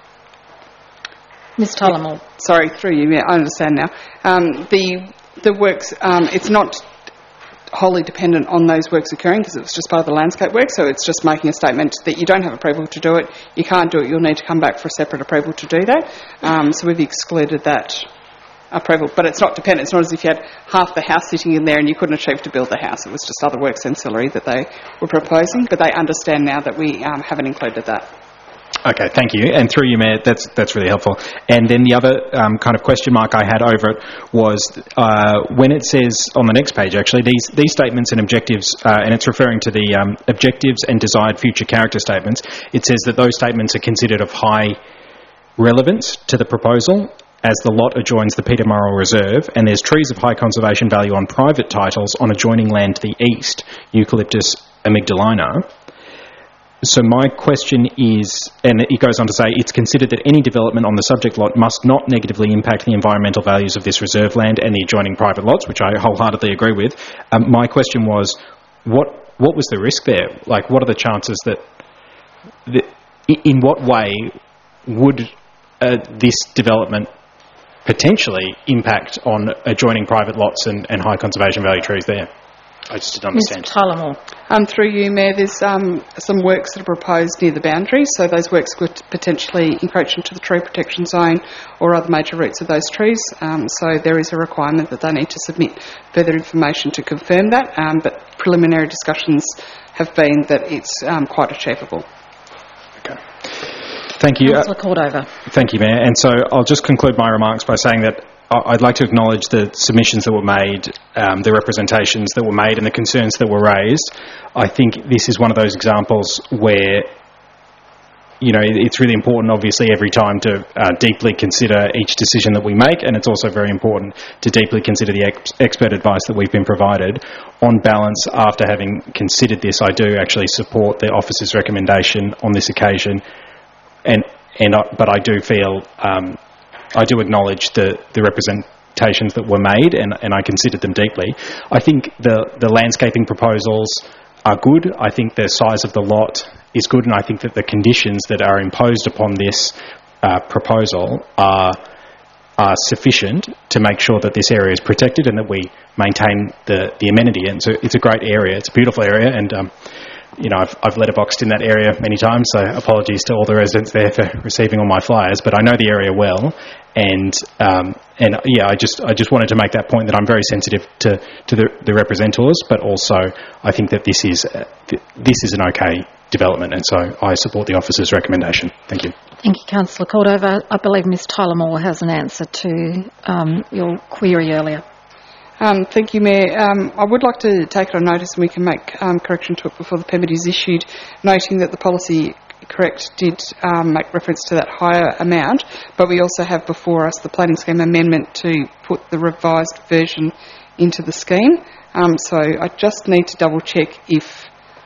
Ms Tyler-Moore. Sorry, through you, yeah, I understand now. The works, it's not wholly dependent on those works occurring because it was just part of the landscape work, so it's just making a statement that you don't have approval to do it, you can't do it, you'll need to come back for a separate approval to do that. So we've excluded that approval. But it's not dependent. It's not as if you had half the house sitting in there and you couldn't achieve to build the house. It was just other works ancillary that they were proposing. But they understand now that we haven't included that. Okay, thank you. And through you, Mayor, that's really helpful. And then the other kind of question mark I had over it was when it says on the next page, actually, these statements and objectives, and it's referring to the objectives and desired future character statements, it says that those statements are considered of high relevance to the proposal as the lot adjoins the Peter Murrell Reserve, and there's trees of high conservation value on private titles on adjoining land to the east, Eucalyptus amygdalina. So my question is, and it goes on to say, it's considered that any development on the subject lot must not negatively impact the environmental values of this reserve land and the adjoining private lots, which I wholeheartedly agree with. My question was, what was the risk there? Like, what are the chances that in what way would this development potentially impact on adjoining private lots and high conservation value trees there? I just didn't understand. Ms. Tyler-Moore. Through you, Mayor, there's some works that are proposed near the boundary, so those works could potentially encroach into the tree protection zone or other major roots of those trees. So there is a requirement that they need to submit further information to confirm that, but preliminary discussions have been that it's quite achievable. Okay. Thank you. Councillor Cordova. Thank you, Mayor. And so I'll just conclude my remarks by saying that I'd like to acknowledge the submissions that were made, the representations that were made and the concerns that were raised. I think this is one of those examples where, you know, it's really important, obviously, every time to deeply consider each decision that we make, and it's also very important to deeply consider the expert advice that we've been provided. On balance, after having considered this, I do actually support the officer's recommendation on this occasion, but I do feel... I do acknowledge the representations that were made, and I considered them deeply. I think the landscaping proposals are good. I think the size of the lot is good, and I think that the conditions that are imposed upon this proposal are sufficient to make sure that this area is protected and that we maintain the amenity. And so it's a great area. It's a beautiful area, and you know, I've letterboxed in that area many times, so apologies to all the residents there for receiving all my flyers, but I know the area well, and yeah, I just wanted to make that point that I'm very sensitive to the representatives, but also I think that this is an okay development, and so I support the officer's recommendation. Thank you. Thank you, Councillor Cordova. I believe Ms. Tyler-Moore has an answer to your query earlier. Thank you, Mayor. I would like to take it on notice, and we can make correction to it before the permit is issued, noting that the policy correct did make reference to that higher amount, but we also have before us the planning scheme amendment to put the revised version into the scheme. So I just need to double check if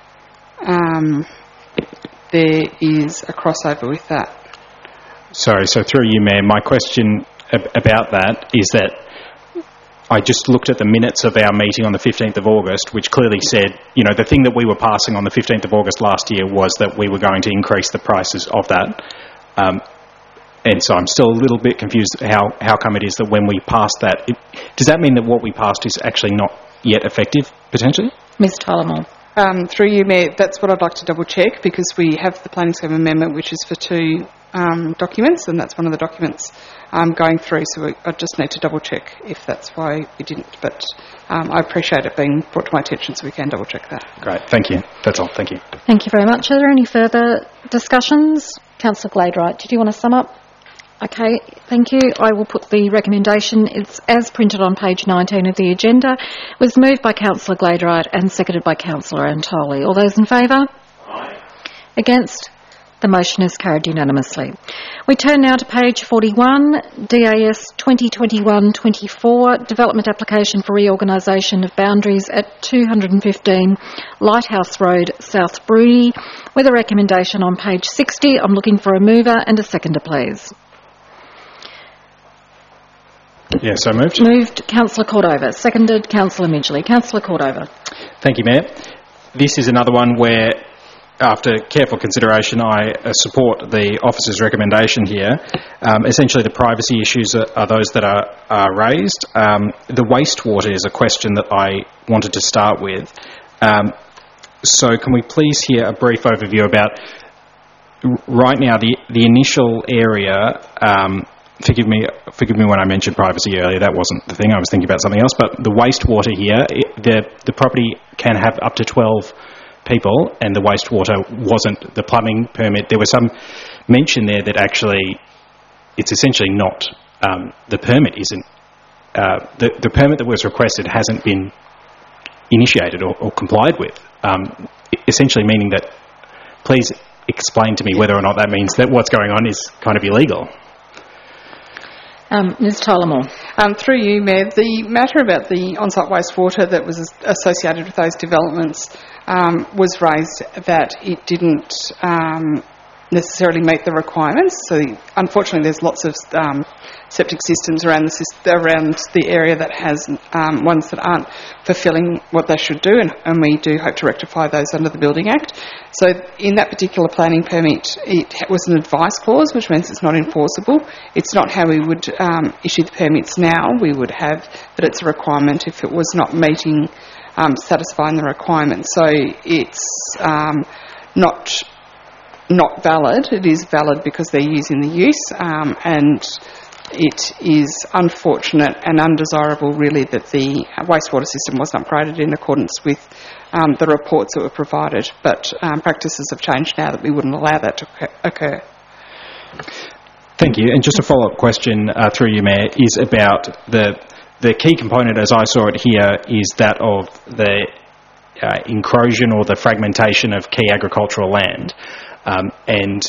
there is a crossover with that. Sorry, so through you, Mayor, my question about that is that I just looked at the minutes of our meeting on the 15th of August, which clearly said, you know, the thing that we were passing on the 15th of August last year was that we were going to increase the prices of that. And so I'm still a little bit confused how come it is that when we passed that, does that mean that what we passed is actually not yet effective, potentially? Ms. Tyler-Moore. Through you, Mayor, that's what I'd like to double check, because we have the planning scheme amendment, which is for two documents, and that's one of the documents going through, so I just need to double check if that's why we didn't, but I appreciate it being brought to my attention so we can double check that. Great, thank you. That's all, thank you. Thank you very much. Are there any further discussions? Councillor Gladright, did you want to sum up? Okay, thank you. I will put the recommendation, it's as printed on page 19 of the agenda. It was moved by Councillor Gladright and seconded by Councillor Antoli. All those in favour? Aye. Against? The motion is carried unanimously. We turn now to page 41, DAS 2021-24, Development Application for Reorganisation of Boundaries at 215 Lighthouse Road, South Bruni, with a recommendation on page 60. I'm looking for a mover and a seconder, please. Yeah, so moved. Moved, Councillor Cordova. Seconded, Councillor Midgley. Councillor Cordova. Thank you, Mayor. This is another one where, after careful consideration, I support the officer's recommendation here. Essentially, the privacy issues are those that are raised. The wastewater is a question that I wanted to start with. So can we please hear a brief overview about, right now, the initial area forgive me when I mentioned privacy earlier. That wasn't the thing. I was thinking about something else. But the wastewater here, the property can have up to 12 people, and the wastewater wasn't the plumbing permit. There was some mention there that actually it's essentially not the permit isn't the permit that was requested hasn't been initiated or complied with. Essentially meaning that, please explain to me whether or not that means that what's going on is kind of illegal. Ms Tyler-Moore. Through you, Mayor, the matter about the on-site wastewater that was associated with those developments was raised that it didn't necessarily meet the requirements. So, unfortunately, there's lots of septic systems around the area that has ones that aren't fulfilling what they should do, and we do hope to rectify those under the Building Act. So in that particular planning permit, it was an advice clause, which means it's not enforceable. It's not how we would issue the permits now. We would have that it's a requirement if it was not meeting, satisfying the requirements. So it's not valid. It is valid because they're using the use, and it is unfortunate and undesirable, really, that the wastewater system wasn't upgraded in accordance with the reports that were provided. But practices have changed now that we wouldn't allow that to occur. Thank you. And just a follow-up question through you, Mayor, is about the key component, as I saw it here, is that of the encroachment or the fragmentation of key agricultural land. And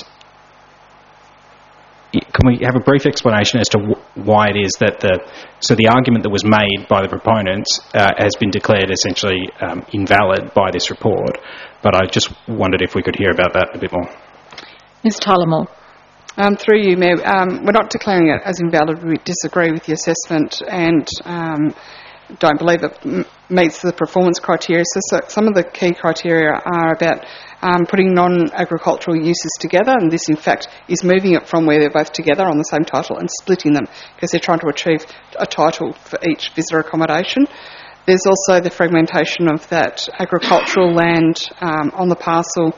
can we have a brief explanation as to why it is that the argument that was made by the proponents has been declared essentially invalid by this report? But I just wondered if we could hear about that a bit more. Ms Tyler-Moore. Through you, Mayor, we're not declaring it as invalid. We disagree with the assessment and don't believe it meets the performance criteria. So some of the key criteria are about putting non-agricultural uses together, and this in fact is moving it from where they're both together on the same title and splitting them because they're trying to achieve a title for each visitor accommodation. There's also the fragmentation of that agricultural land on the parcel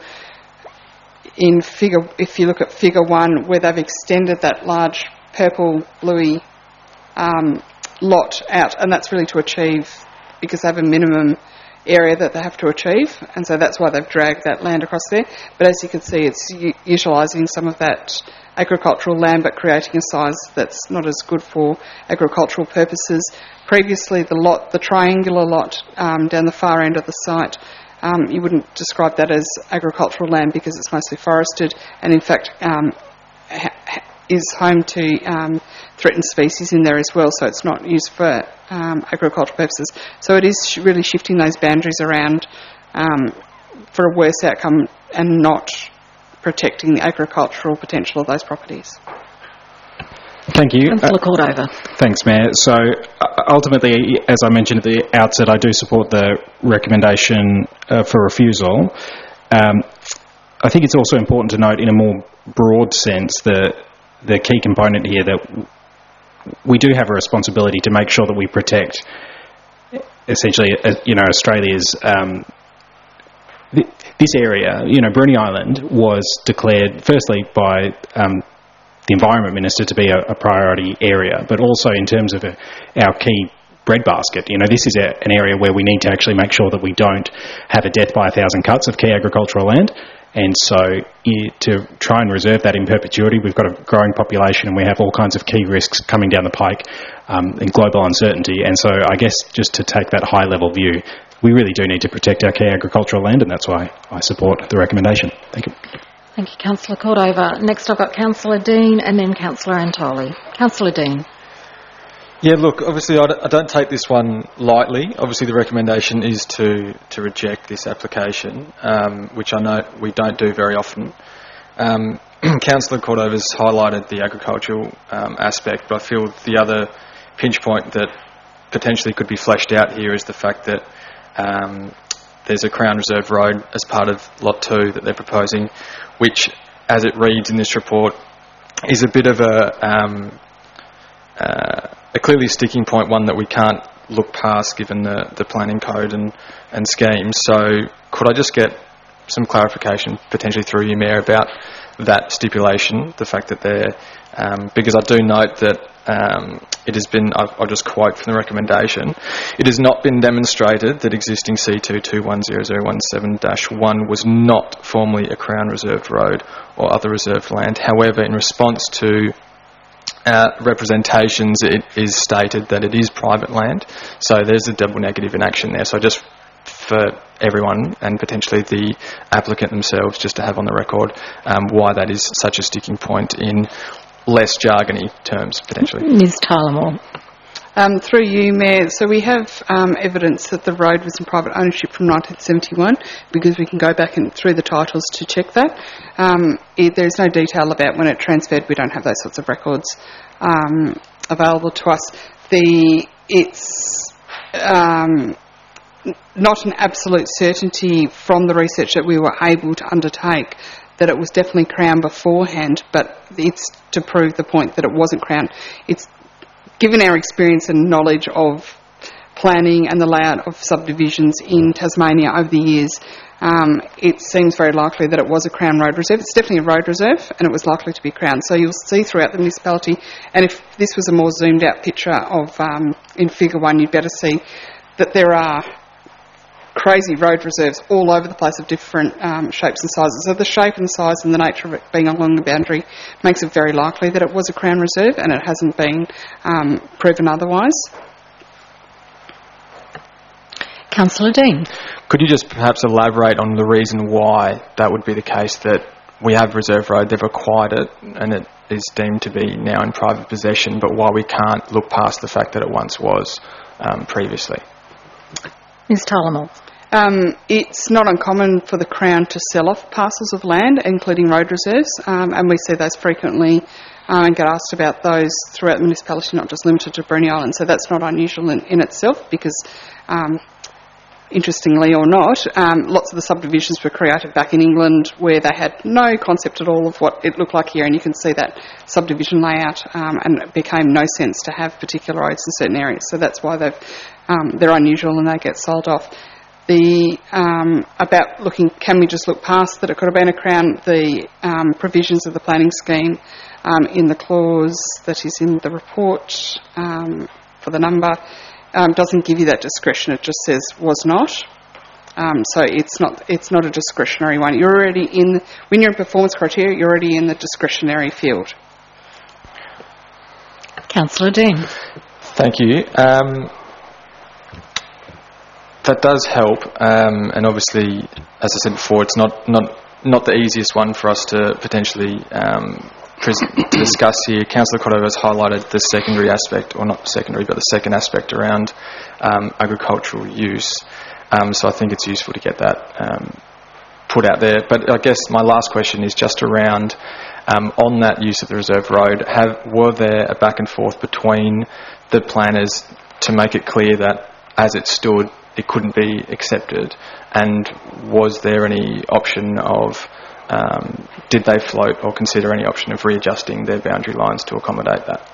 if you look at figure 1, where they've extended that large purple bluey lot out, and that's really to achieve, because they have a minimum area that they have to achieve, and so that's why they've dragged that land across there. But as you can see, it's utilising some of that agricultural land but creating a size that's not as good for agricultural purposes. Previously, the triangular lot down the far end of the site, you wouldn't describe that as agricultural land because it's mostly forested, and in fact is home to threatened species in there as well, so it's not used for agricultural purposes. So it is really shifting those boundaries around for a worse outcome and not protecting the agricultural potential of those properties. Thank you. Councillor Cordova. Thanks, Mayor. So ultimately, as I mentioned at the outset, I do support the recommendation for refusal. I think it's also important to note in a more broad sense the key component here that we do have a responsibility to make sure that we protect essentially, Australia's this area. Bruny Island was declared firstly by the Environment Minister to be a priority area, but also in terms of our key breadbasket. This is an area where we need to actually make sure that we don't have a death by 1,000 cuts of key agricultural land. And so to try and reserve that in perpetuity, we've got a growing population and we have all kinds of key risks coming down the pike in global uncertainty. And so I guess just to take that high-level view, we really do need to protect our key agricultural land, and that's why I support the recommendation. Thank you. Thank you, Councillor Cordova. Next I've got Councillor Dean and then Councillor Antoli. Councillor Dean. Yeah, look, obviously I don't take this one lightly. Obviously the recommendation is to reject this application, which I know we don't do very often. Councillor Cordova's highlighted the agricultural aspect, but I feel the other pinch point that potentially could be fleshed out here is the fact that there's a Crown Reserve road as part of Lot 2 that they're proposing, which, as it reads in this report, is a bit of a clearly sticking point, one that we can't look past given the planning code and scheme. So could I just get some clarification, potentially through you, Mayor, about that stipulation, the fact that they're... because I do note that it has been, I'll just quote from the recommendation, it has not been demonstrated that existing C2210017-1 was not formerly a Crown Reserved road or other reserved land. However, in response to representations, it is stated that it is private land, so there's a double negative in action there. So just for everyone and potentially the applicant themselves, just to have on the record why that is such a sticking point in less jargony terms, potentially. Ms Tyler-Moore. Through you, Mayor, so we have evidence that the road was in private ownership from 1971, because we can go back through the titles to check that. There's no detail about when it transferred. We don't have those sorts of records available to us. It's not an absolute certainty from the research that we were able to undertake that it was definitely Crown beforehand, but it's to prove the point that it wasn't Crown. It's given our experience and knowledge of planning and the layout of subdivisions in Tasmania over the years, it seems very likely that it was a Crown road reserve. It's definitely a road reserve, and it was likely to be Crown. So you'll see throughout the municipality, and if this was a more zoomed out picture of in Figure 1, you'd better see that there are crazy road reserves all over the place of different shapes and sizes. So the shape and size and the nature of it being along the boundary makes it very likely that it was a Crown reserve, and it hasn't been proven otherwise. Councillor Dean. Could you just perhaps elaborate on the reason why that would be the case, that we have Reserve Road, they've acquired it, and it is deemed to be now in private possession, but why we can't look past the fact that it once was previously? Ms Tyler-Moore. It's not uncommon for the Crown to sell off parcels of land, including road reserves, and we see those frequently and get asked about those throughout the municipality, not just limited to Bruny Island. So that's not unusual in itself, because interestingly or not, lots of the subdivisions were created back in England where they had no concept at all of what it looked like here, and you can see that subdivision layout, and it became no sense to have particular roads in certain areas. So that's why they're unusual and they get sold off. About looking, can we just look past that it could have been a Crown? The provisions of the planning scheme in the clause that is in the report for the number doesn't give you that discretion. It just says was not. So it's not a discretionary one. You're already when you're in performance criteria, you're already in the discretionary field. Councillor Dean. Thank you. That does help, and obviously, as I said before, it's not the easiest one for us to potentially to discuss here. Councillor Cordova has highlighted the secondary aspect, or not secondary, but the second aspect around agricultural use. So I think it's useful to get that put out there. But I guess my last question is just around on that use of the reserve road. Were there a back and forth between the planners to make it clear that as it stood, it couldn't be accepted, and was there any option of did they float or consider any option of readjusting their boundary lines to accommodate that?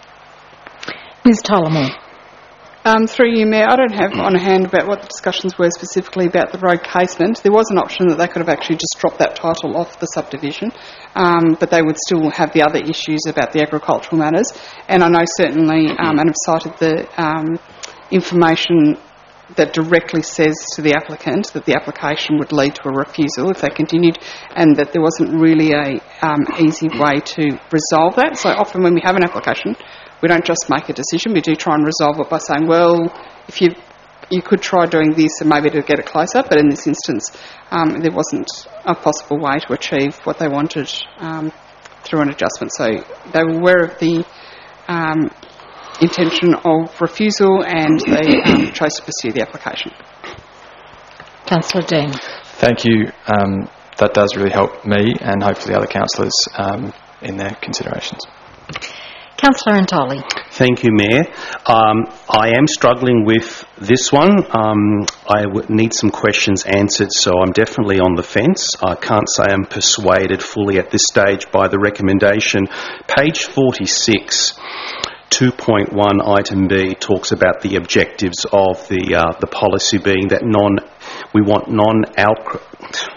Ms Tyler-Moore. Through you, Mayor, I don't have on hand about what the discussions were specifically about the road casement. There was an option that they could have actually just dropped that title off the subdivision, but they would still have the other issues about the agricultural matters. And I know certainly, and have cited the information that directly says to the applicant that the application would lead to a refusal if they continued, and that there wasn't really a easy way to resolve that. So often when we have an application, we don't just make a decision, we do try and resolve it by saying, well, if you could try doing this and maybe to get it closer, but in this instance there wasn't a possible way to achieve what they wanted through an adjustment. So they were aware of the intention of refusal, and they chose to pursue the application. Councillor Dean. Thank you. That does really help me and hopefully other councillors in their considerations. Councillor Antoli. Thank you, Mayor. I am struggling with this one. I need some questions answered, so I'm definitely on the fence. I can't say I'm persuaded fully at this stage by the recommendation. Page 46. 2.1 item B talks about the objectives of the policy being that we want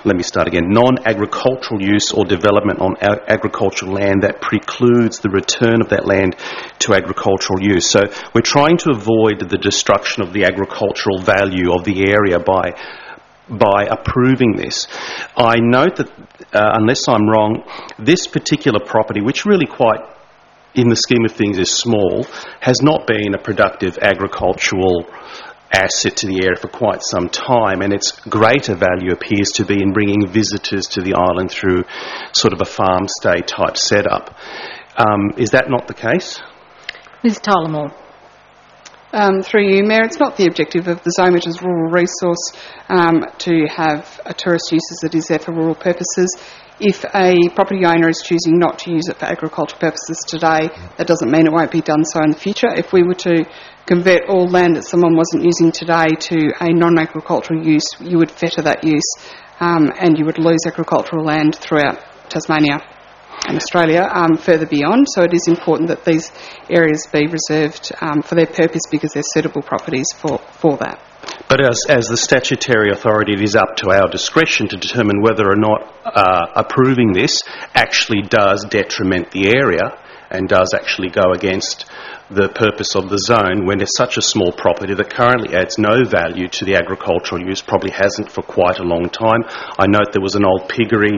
let me start again, non-agricultural use or development on agricultural land that precludes the return of that land to agricultural use. So we're trying to avoid the destruction of the agricultural value of the area by approving this. I note that, unless I'm wrong, this particular property, which really quite, in the scheme of things, is small, has not been a productive agricultural asset to the area for quite some time, and its greater value appears to be in bringing visitors to the island through sort of a farm stay type setup. Is that not the case? Ms Tyler-Moore. Through you, Mayor, it's not the objective of the zone, which is rural resource, to have a tourist use as it is there for rural purposes. If a property owner is choosing not to use it for agricultural purposes today, that doesn't mean it won't be done so in the future. If we were to convert all land that someone wasn't using today to a non-agricultural use, you would fetter that use, and you would lose agricultural land throughout Tasmania and Australia further beyond. So it is important that these areas be reserved for their purpose because they're suitable properties for that. But as the statutory authority, it is up to our discretion to determine whether or not approving this actually does detriment the area and does actually go against the purpose of the zone when it's such a small property that currently adds no value to the agricultural use, probably hasn't for quite a long time. I note there was an old piggery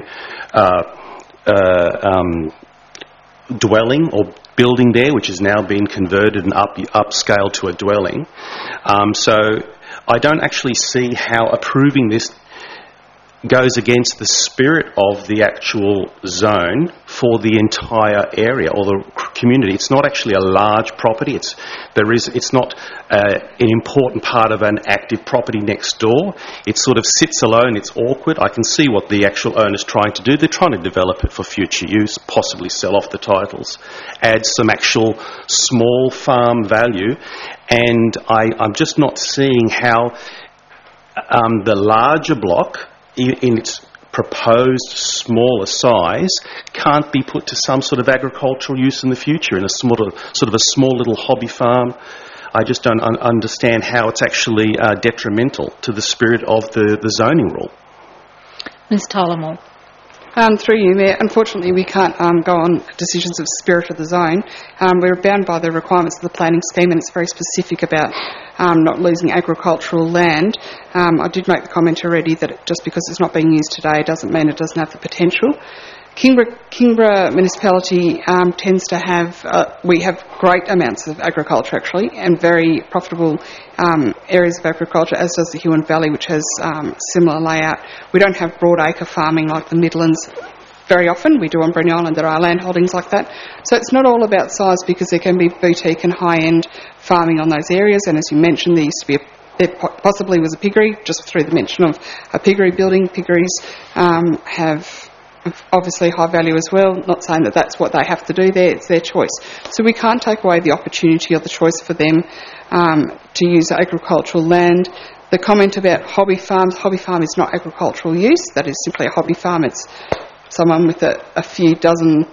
dwelling or building there, which has now been converted and upscaled to a dwelling. So I don't actually see how approving this goes against the spirit of the actual zone for the entire area or the community. It's not actually a large property. It's not an important part of an active property next door. It sort of sits alone. It's awkward. I can see what the actual owner's trying to do. They're trying to develop it for future use, possibly sell off the titles, add some actual small farm value, and I'm just not seeing how the larger block, in its proposed smaller size, can't be put to some sort of agricultural use in the future in a sort of a small little hobby farm. I just don't understand how it's actually detrimental to the spirit of the zoning rule. Ms Tyler-Moore. Through you, Mayor, unfortunately we can't go on decisions of spirit of the zone. We're bound by the requirements of the planning scheme, and it's very specific about not losing agricultural land. I did make the comment already that just because it's not being used today doesn't mean it doesn't have the potential. Kingborough municipality tends to have, we have great amounts of agriculture actually, and very profitable areas of agriculture, as does the Huon Valley, which has similar layout. We don't have broadacre farming like the Midlands very often. We do on Bruny Island, there are land holdings like that. So it's not all about size, because there can be boutique and high-end farming on those areas, and as you mentioned, there used to be there possibly was a piggery, just through the mention of a piggery building. Piggeries have obviously high value as well, not saying that that's what they have to do there, it's their choice. So we can't take away the opportunity or the choice for them to use agricultural land. The comment about hobby farm is not agricultural use, that is simply a hobby farm. It's someone with a few dozen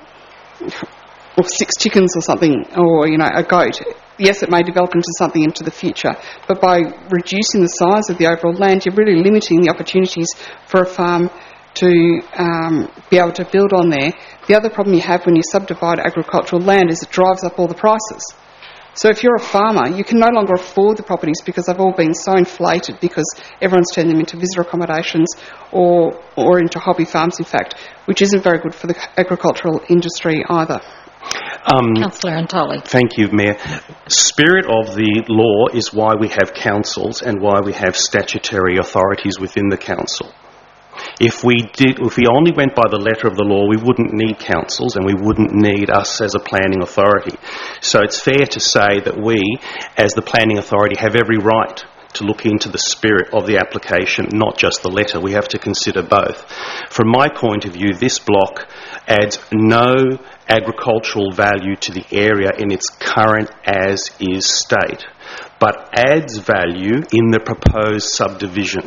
or 6 chickens or something, or a goat. Yes, it may develop into something into the future, but by reducing the size of the overall land, you're really limiting the opportunities for a farm to be able to build on there. The other problem you have when you subdivide agricultural land is it drives up all the prices. So if you're a farmer, you can no longer afford the properties because they've all been so inflated because everyone's turned them into visitor accommodations or into hobby farms, in fact, which isn't very good for the agricultural industry either. Councillor Antoli. Thank you, Mayor. Spirit of the law is why we have councils and why we have statutory authorities within the council. If we only went by the letter of the law, we wouldn't need councils and we wouldn't need us as a planning authority. So it's fair to say that we, as the planning authority, have every right to look into the spirit of the application, not just the letter. We have to consider both. From my point of view, this block adds no agricultural value to the area in its current as-is state, but adds value in the proposed subdivision.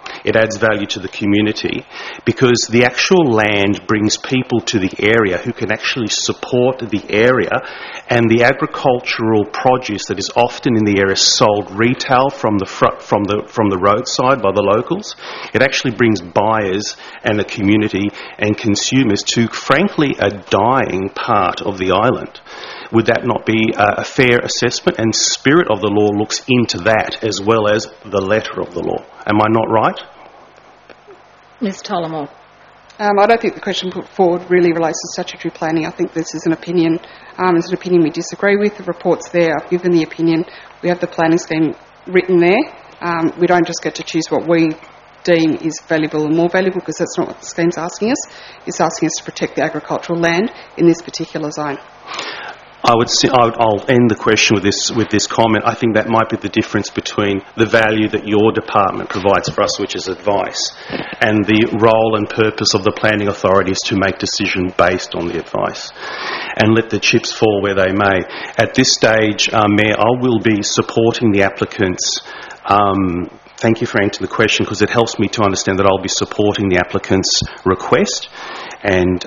It adds value to the community because the actual land brings people to the area who can actually support the area, and the agricultural produce that is often in the area sold retail from the roadside by the locals. It actually brings buyers and the community and consumers to, frankly, a dying part of the island. Would that not be a fair assessment? And spirit of the law looks into that as well as the letter of the law. Am I not right? Ms Tullamore. I don't think the question put forward really relates to statutory planning. I think this is an opinion. It's an opinion we disagree with. The report's there. I've given the opinion. We have the planning scheme written there. We don't just get to choose what we deem is valuable and more valuable, because that's not what the scheme's asking us. It's asking us to protect the agricultural land in this particular zone. I'll end the question with this comment. I think that might be the difference between the value that your department provides for us, which is advice, and the role and purpose of the planning authorities to make decisions based on the advice and let the chips fall where they may. At this stage, Mayor, I will be supporting the applicants. Thank you for answering the question, because it helps me to understand that I'll be supporting the applicant's request and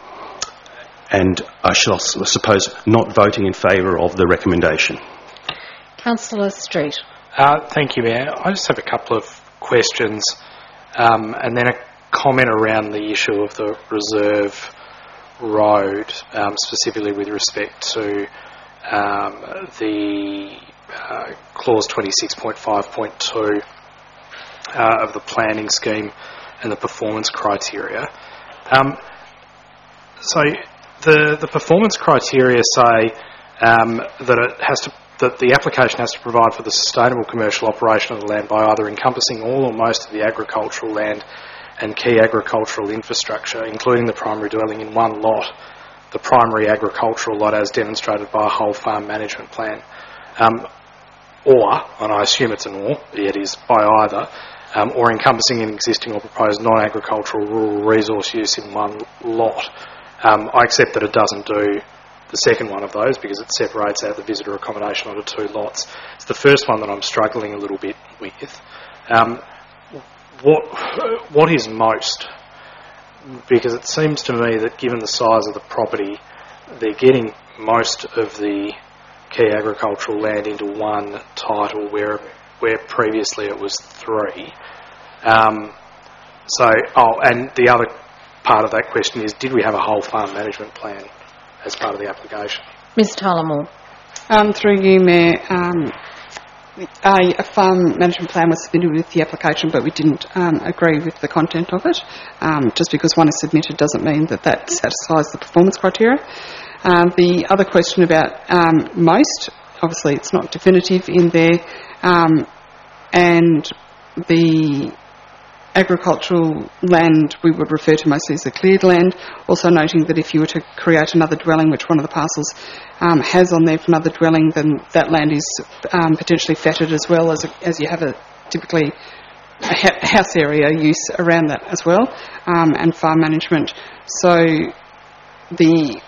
I suppose not voting in favour of the recommendation. Councillor Street. Thank you, Mayor. I just have a couple of questions and then a comment around the issue of the reserve road, specifically with respect to the clause 26.5.2 of the planning scheme and the performance criteria. So the performance criteria say that the application has to provide for the sustainable commercial operation of the land by either encompassing all or most of the agricultural land and key agricultural infrastructure, including the primary dwelling in one lot, the primary agricultural lot as demonstrated by a whole farm management plan, or, and I assume it's an or, it is by either, or encompassing an existing or proposed non-agricultural rural resource use in one lot. I accept that it doesn't do the second one of those because it separates out the visitor accommodation onto two lots. It's the first one that I'm struggling a little bit with. What is most? Because it seems to me that given the size of the property, they're getting most of the key agricultural land into one title where previously it was three. And the other part of that question is, did we have a whole farm management plan as part of the application? Ms Tullamore. Through you, Mayor, a farm management plan was submitted with the application, but we didn't agree with the content of it. Just because one is submitted doesn't mean that satisfies the performance criteria. The other question about most, obviously it's not definitive in there, and the agricultural land we would refer to mostly as the cleared land, also noting that if you were to create another dwelling, which one of the parcels has on there for another dwelling, then that land is potentially fettered as well as you have typically a house area use around that as well, and farm management. So the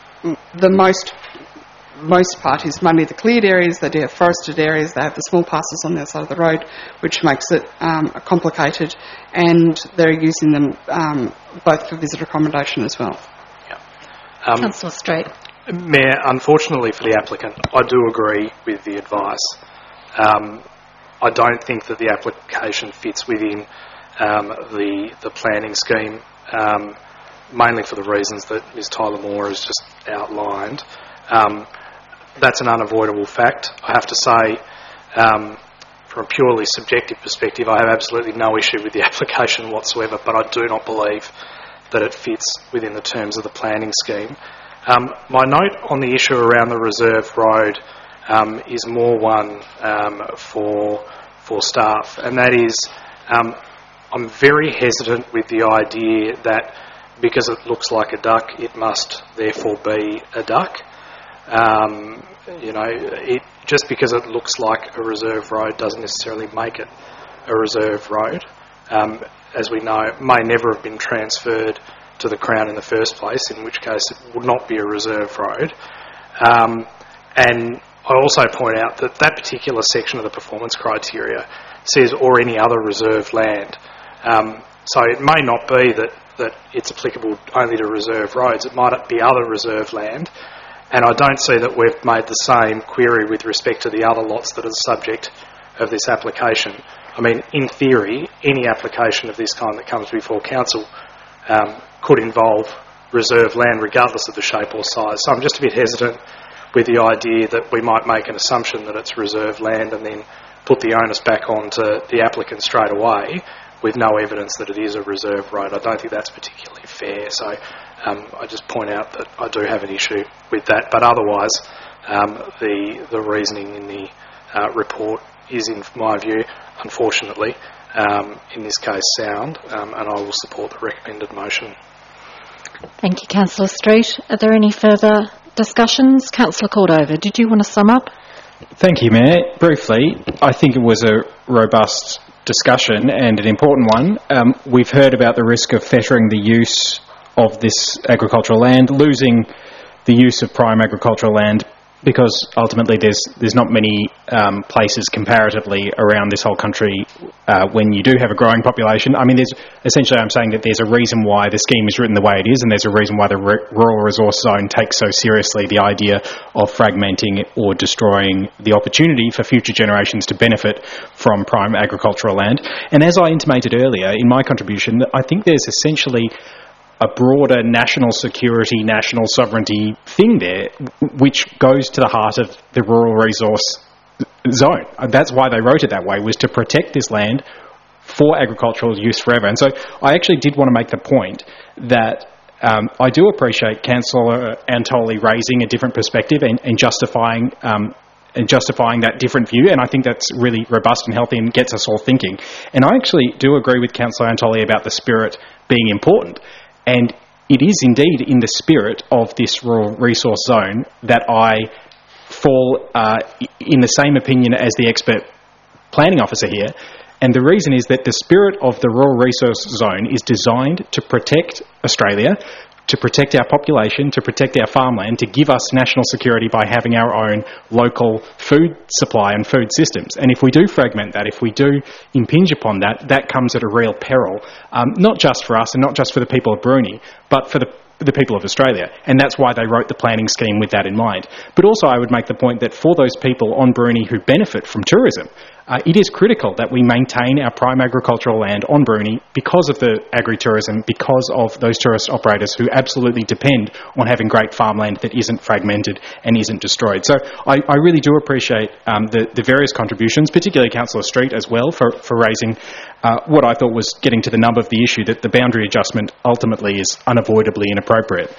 most part is mainly the cleared areas. They do have forested areas. They have the small parcels on the other side of the road, which makes it complicated, and they're using them both for visitor accommodation as well. Yeah. Councillor Street. Mayor, unfortunately for the applicant, I do agree with the advice. I don't think that the application fits within the planning scheme, mainly for the reasons that Ms Tullamore has just outlined. That's an unavoidable fact. I have to say, from a purely subjective perspective, I have absolutely no issue with the application whatsoever, but I do not believe that it fits within the terms of the planning scheme. My note on the issue around the reserve road is more one for staff, and that is I'm very hesitant with the idea that because it looks like a duck, it must therefore be a duck. Just because it looks like a reserve road doesn't necessarily make it a reserve road. As we know, it may never have been transferred to the Crown in the first place, in which case it would not be a reserve road. And I also point out that particular section of the performance criteria says, or any other reserve land. So it may not be that it's applicable only to reserve roads. It might be other reserve land. And I don't see that we've made the same query with respect to the other lots that are the subject of this application. I mean, in theory, any application of this kind that comes before council could involve reserve land regardless of the shape or size. So I'm just a bit hesitant with the idea that we might make an assumption that it's reserve land and then put the onus back onto the applicant straight away with no evidence that it is a reserve road. I don't think that's particularly fair. So I just point out that I do have an issue with that. But otherwise, the reasoning in the report is, in my view, unfortunately, in this case, sound, and I will support the recommended motion. Thank you, Councillor Street. Are there any further discussions? Councillor Cordova, did you want to sum up? Thank you, Mayor. Briefly, I think it was a robust discussion and an important one. We've heard about the risk of fettering the use of this agricultural land, losing the use of prime agricultural land, because ultimately there's not many places comparatively around this whole country when you do have a growing population. I mean, I'm saying that there's a reason why the scheme is written the way it is, and there's a reason why the Rural Resource Zone takes so seriously the idea of fragmenting or destroying the opportunity for future generations to benefit from prime agricultural land. And as I intimated earlier in my contribution, I think there's essentially a broader national security, national sovereignty thing there, which goes to the heart of the Rural Resource Zone. That's why they wrote it that way, was to protect this land for agricultural use forever. And so I actually did want to make the point that I do appreciate Councillor Antoli raising a different perspective and justifying that different view, and I think that's really robust and healthy and gets us all thinking. And I actually do agree with Councillor Antoli about the spirit being important. And it is indeed in the spirit of this Rural Resource Zone that I fall in the same opinion as the expert planning officer here. And the reason is that the spirit of the Rural Resource Zone is designed to protect Australia, to protect our population, to protect our farmland, to give us national security by having our own local food supply and food systems. And if we do fragment that, if we do impinge upon that, that comes at a real peril, not just for us and not just for the people of Bruny, but for the people of Australia. And that's why they wrote the planning scheme with that in mind. But also I would make the point that for those people on Bruny who benefit from tourism, it is critical that we maintain our prime agricultural land on Bruny because of the agritourism, because of those tourist operators who absolutely depend on having great farmland that isn't fragmented and isn't destroyed. So I really do appreciate the various contributions, particularly Councillor Street as well, for raising what I thought was getting to the nub of the issue, that the boundary adjustment ultimately is unavoidably inappropriate.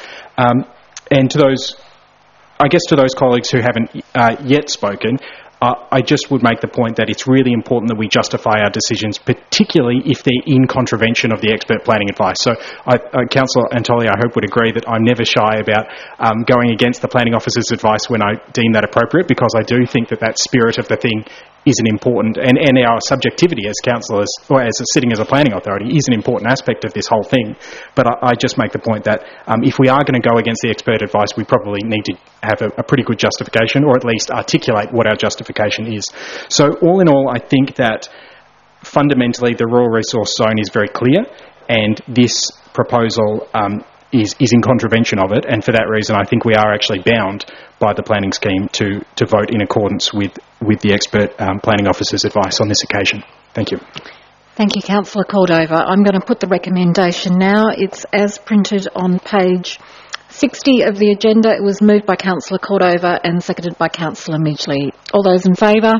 And to those colleagues who haven't yet spoken, I just would make the point that it's really important that we justify our decisions, particularly if they're in contravention of the expert planning advice. So Councillor Antoli, I hope, would agree that I'm never shy about going against the planning officer's advice when I deem that appropriate, because I do think that spirit of the thing is an important, and our subjectivity as councillors, or as sitting as a planning authority, is an important aspect of this whole thing. But I just make the point that if we are going to go against the expert advice, we probably need to have a pretty good justification, or at least articulate what our justification is. So all in all, I think that fundamentally the Rural Resource Zone is very clear, and this proposal is in contravention of it, and for that reason I think we are actually bound by the planning scheme to vote in accordance with the expert planning officer's advice on this occasion. Thank you. Thank you, Councillor Cordova. I'm going to put the recommendation now. It's as printed on page 60 of the agenda. It was moved by Councillor Cordova and seconded by Councillor Midgley. All those in favour?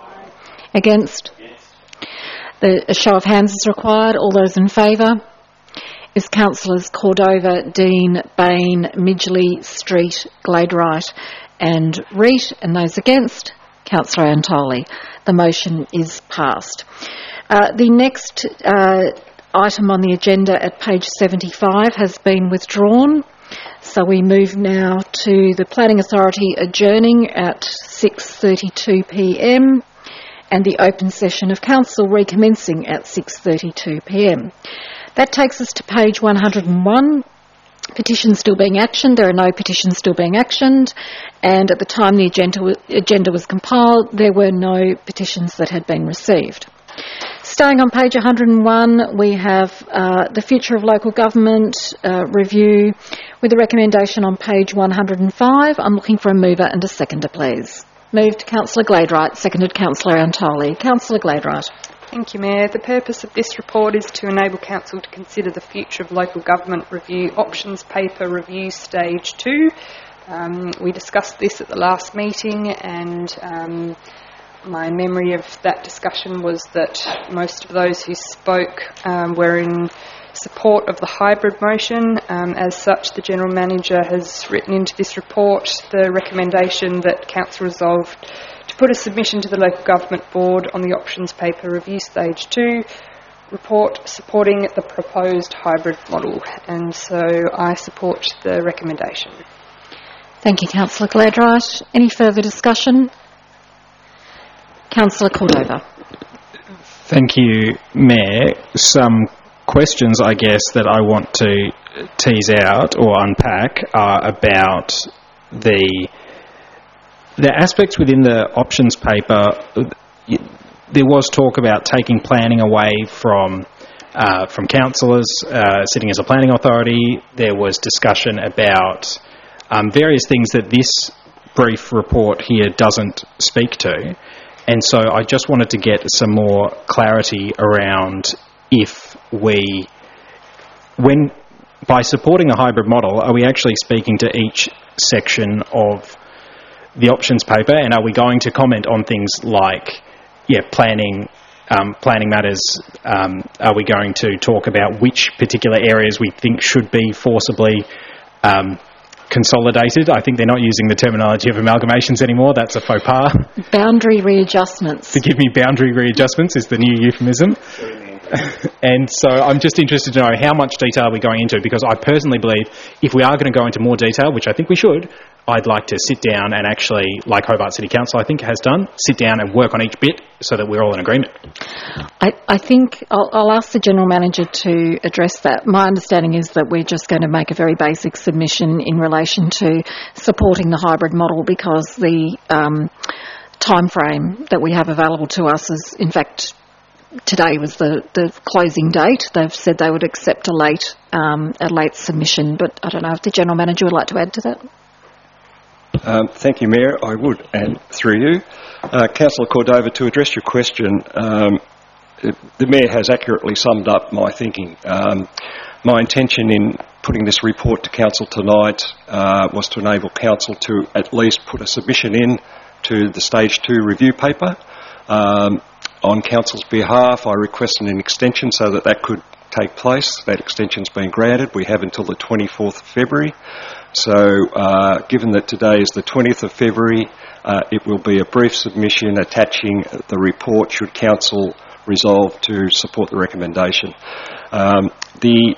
Against? Yes. A show of hands is required. All those in favour? Is Councillors Cordova, Dean, Bain, Midgley, Street, Gladeright and Reet, and those against? Councillor Antoli. The motion is passed. The next item on the agenda at page 75 has been withdrawn, so we move now to the Planning Authority adjourning at 6:32 p.m. and the open session of Council recommencing at 6:32 p.m. That takes us to page 101. Petitions still being actioned. There are no petitions still being actioned, and at the time the agenda was compiled, there were no petitions that had been received. Staying on page 101, we have the Future of Local Government review with a recommendation on page 105. I'm looking for a mover and a seconder, please. Moved Councillor Gladright, seconded Councillor Antoli. Councillor Gladright. Thank you, Mayor. The purpose of this report is to enable Council to consider the Future of Local Government review options paper review stage 2. We discussed this at the last meeting, and my memory of that discussion was that most of those who spoke were in support of the hybrid motion. As such, the General Manager has written into this report the recommendation that Council resolved to put a submission to the Local Government Board on the options paper review stage 2 report supporting the proposed hybrid model, and so I support the recommendation. Thank you, Councillor Gladright. Any further discussion? Councillor Cordova. Thank you, Mayor. Some questions, I guess, that I want to tease out or unpack are about the aspects within the options paper. There was talk about taking planning away from councillors sitting as a planning authority. There was discussion about various things that this brief report here doesn't speak to. And so I just wanted to get some more clarity around by supporting a hybrid model, are we actually speaking to each section of the options paper, and are we going to comment on things like, planning matters? Are we going to talk about which particular areas we think should be forcibly consolidated? I think they're not using the terminology of amalgamations anymore. That's a faux pas. Boundary readjustments. Forgive me, boundary readjustments is the new euphemism. And so I'm just interested to know how much detail are we going into, because I personally believe if we are going to go into more detail, which I think we should, I'd like to sit down and actually, like Hobart City Council I think has done, sit down and work on each bit so that we're all in agreement. I think I'll ask the General Manager to address that. My understanding is that we're just going to make a very basic submission in relation to supporting the hybrid model, because the time frame that we have available to us is, in fact, today was the closing date. They've said they would accept a late submission, but I don't know if the General Manager would like to add to that. Thank you, Mayor. I would, and through you. Councillor Cordova, to address your question, the Mayor has accurately summed up my thinking. My intention in putting this report to Council tonight was to enable Council to at least put a submission in to the Stage 2 review paper. On Council's behalf, I requested an extension so that could take place. That extension's been granted. We have until the 24th of February. So, given that today is the 20th of February, it will be a brief submission attaching the report should Council resolve to support the recommendation. The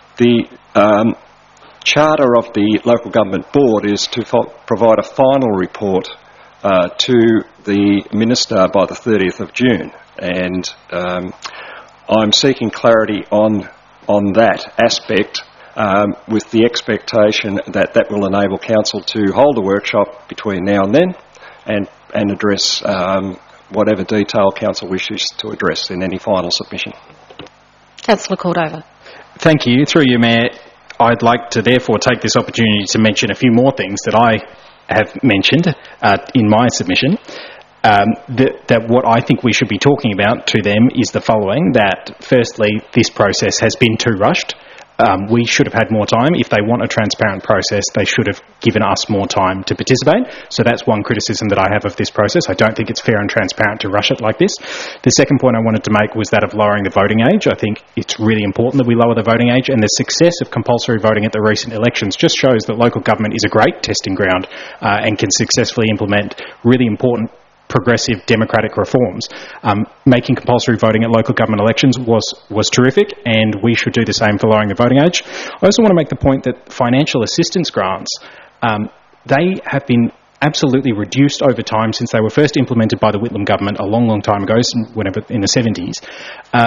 charter of the Local Government Board is to provide a final report to the Minister by the 30th of June, and I'm seeking clarity on that aspect, with the expectation that will enable Council to hold a workshop between now and then and address whatever detail Council wishes to address in any final submission. Councillor Cordova. Thank you. Through you, Mayor, I'd like to therefore take this opportunity to mention a few more things that I have mentioned in my submission. That what I think we should be talking about to them is the following: that firstly, this process has been too rushed. We should have had more time. If they want a transparent process, they should have given us more time to participate. So that's one criticism that I have of this process. I don't think it's fair and transparent to rush it like this. The second point I wanted to make was that of lowering the voting age. I think it's really important that we lower the voting age, and the success of compulsory voting at the recent elections just shows that local government is a great testing ground and can successfully implement really important progressive democratic reforms. Making compulsory voting at local government elections was terrific, and we should do the same for lowering the voting age. I also want to make the point that financial assistance grants, they have been absolutely reduced over time since they were first implemented by the Whitlam government a long, long time ago, whenever in the 70s.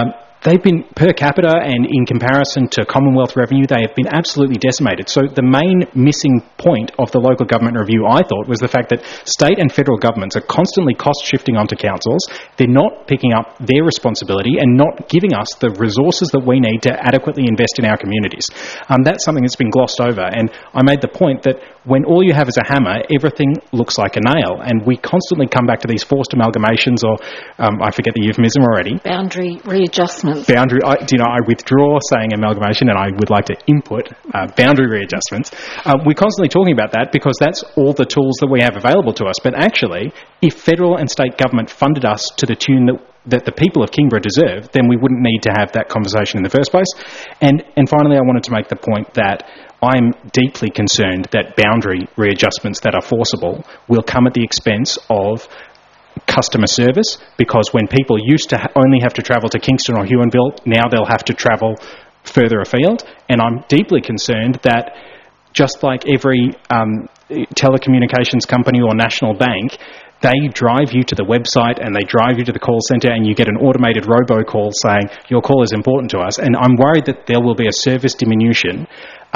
they've been, per capita and in comparison to Commonwealth revenue, they have been absolutely decimated. So the main missing point of the local government review, I thought, was the fact that state and federal governments are constantly cost-shifting onto councils. They're not picking up their responsibility and not giving us the resources that we need to adequately invest in our communities. That's something that's been glossed over. And I made the point that when all you have is a hammer, everything looks like a nail. And we constantly come back to these forced amalgamations, or I forget the euphemism already. Boundary readjustments. I withdraw saying amalgamation, and I would like to input boundary readjustments. We're constantly talking about that because that's all the tools that we have available to us. But actually, if federal and state government funded us to the tune that the people of Kingborough deserve, then we wouldn't need to have that conversation in the first place. And finally, I wanted to make the point that I'm deeply concerned that boundary readjustments that are forcible will come at the expense of customer service, because when people used to only have to travel to Kingston or Huonville, now they'll have to travel further afield. And I'm deeply concerned that just like every telecommunications company or national bank, they drive you to the website and they drive you to the call centre and you get an automated robocall saying your call is important to us. And I'm worried that there will be a service diminution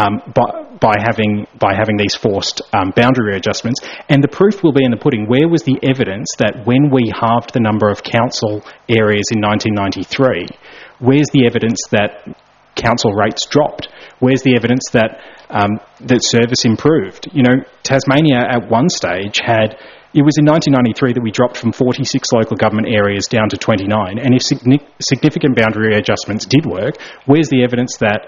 by having these forced boundary readjustments. And the proof will be in the pudding. Where was the evidence that when we halved the number of council areas in 1993, where's the evidence that council rates dropped? Where's the evidence that that service improved? You know, Tasmania at one stage it was in 1993 that we dropped from 46 local government areas down to 29. And if significant boundary adjustments did work, where's the evidence that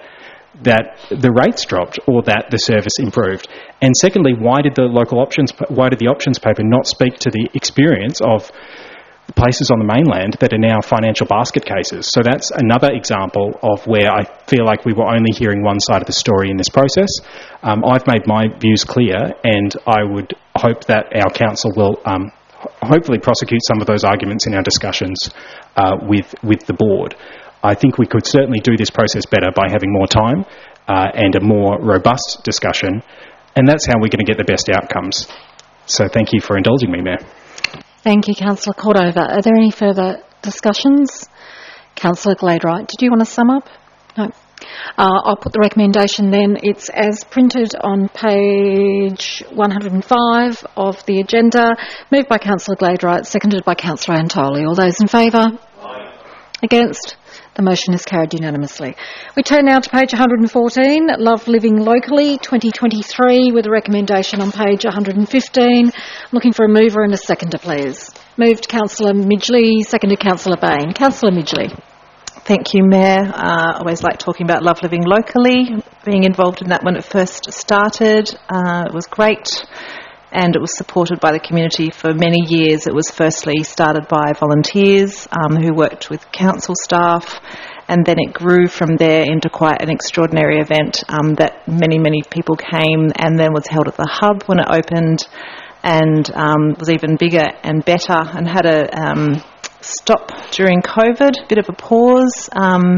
the rates dropped or that the service improved? And secondly, why did the options paper not speak to the experience of places on the mainland that are now financial basket cases? So that's another example of where I feel like we were only hearing one side of the story in this process. I've made my views clear, and I would hope that our council will hopefully prosecute some of those arguments in our discussions with the board. I think we could certainly do this process better by having more time and a more robust discussion, and that's how we're going to get the best outcomes. So thank you for indulging me, Mayor. Thank you, Councillor Cordova. Are there any further discussions? Councillor Gladwright, did you want to sum up? No. I'll put the recommendation then. It's as printed on page 105 of the agenda. Moved by Councillor Gladwright, seconded by Councillor Antoli. All those in favour? Aye. Against? The motion is carried unanimously. We turn now to page 114, Love Living Locally 2023, with a recommendation on page 115. Looking for a mover and a seconder, please. Moved Councillor Midgley, seconded Councillor Bain. Councillor Midgley. Thank you, Mayor. I always like talking about Love Living Locally. Being involved in that when it first started, it was great. And it was supported by the community for many years. It was firstly started by volunteers who worked with council staff, and then it grew from there into quite an extraordinary event that many people came, and then was held at the Hub when it opened, and was even bigger and better, and had a stop during COVID, a bit of a pause.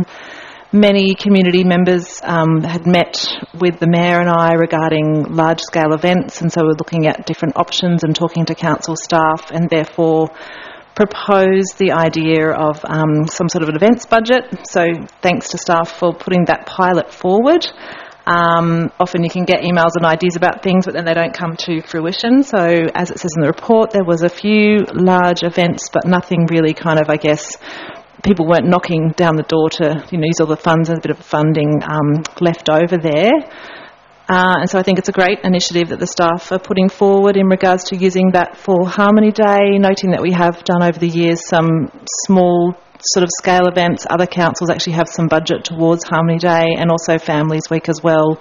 Many community members had met with the Mayor and I regarding large-scale events, and so we're looking at different options and talking to council staff, and therefore proposed the idea of some sort of an events budget. So thanks to staff for putting that pilot forward. Often you can get emails and ideas about things, but then they don't come to fruition. So as it says in the report, there was a few large events, but nothing really kind of, I guess, people weren't knocking down the door to use all the funds, and a bit of funding left over there. And so I think it's a great initiative that the staff are putting forward in regards to using that for Harmony Day, noting that we have done over the years some small sort of scale events. Other councils actually have some budget towards Harmony Day, and also Families Week as well.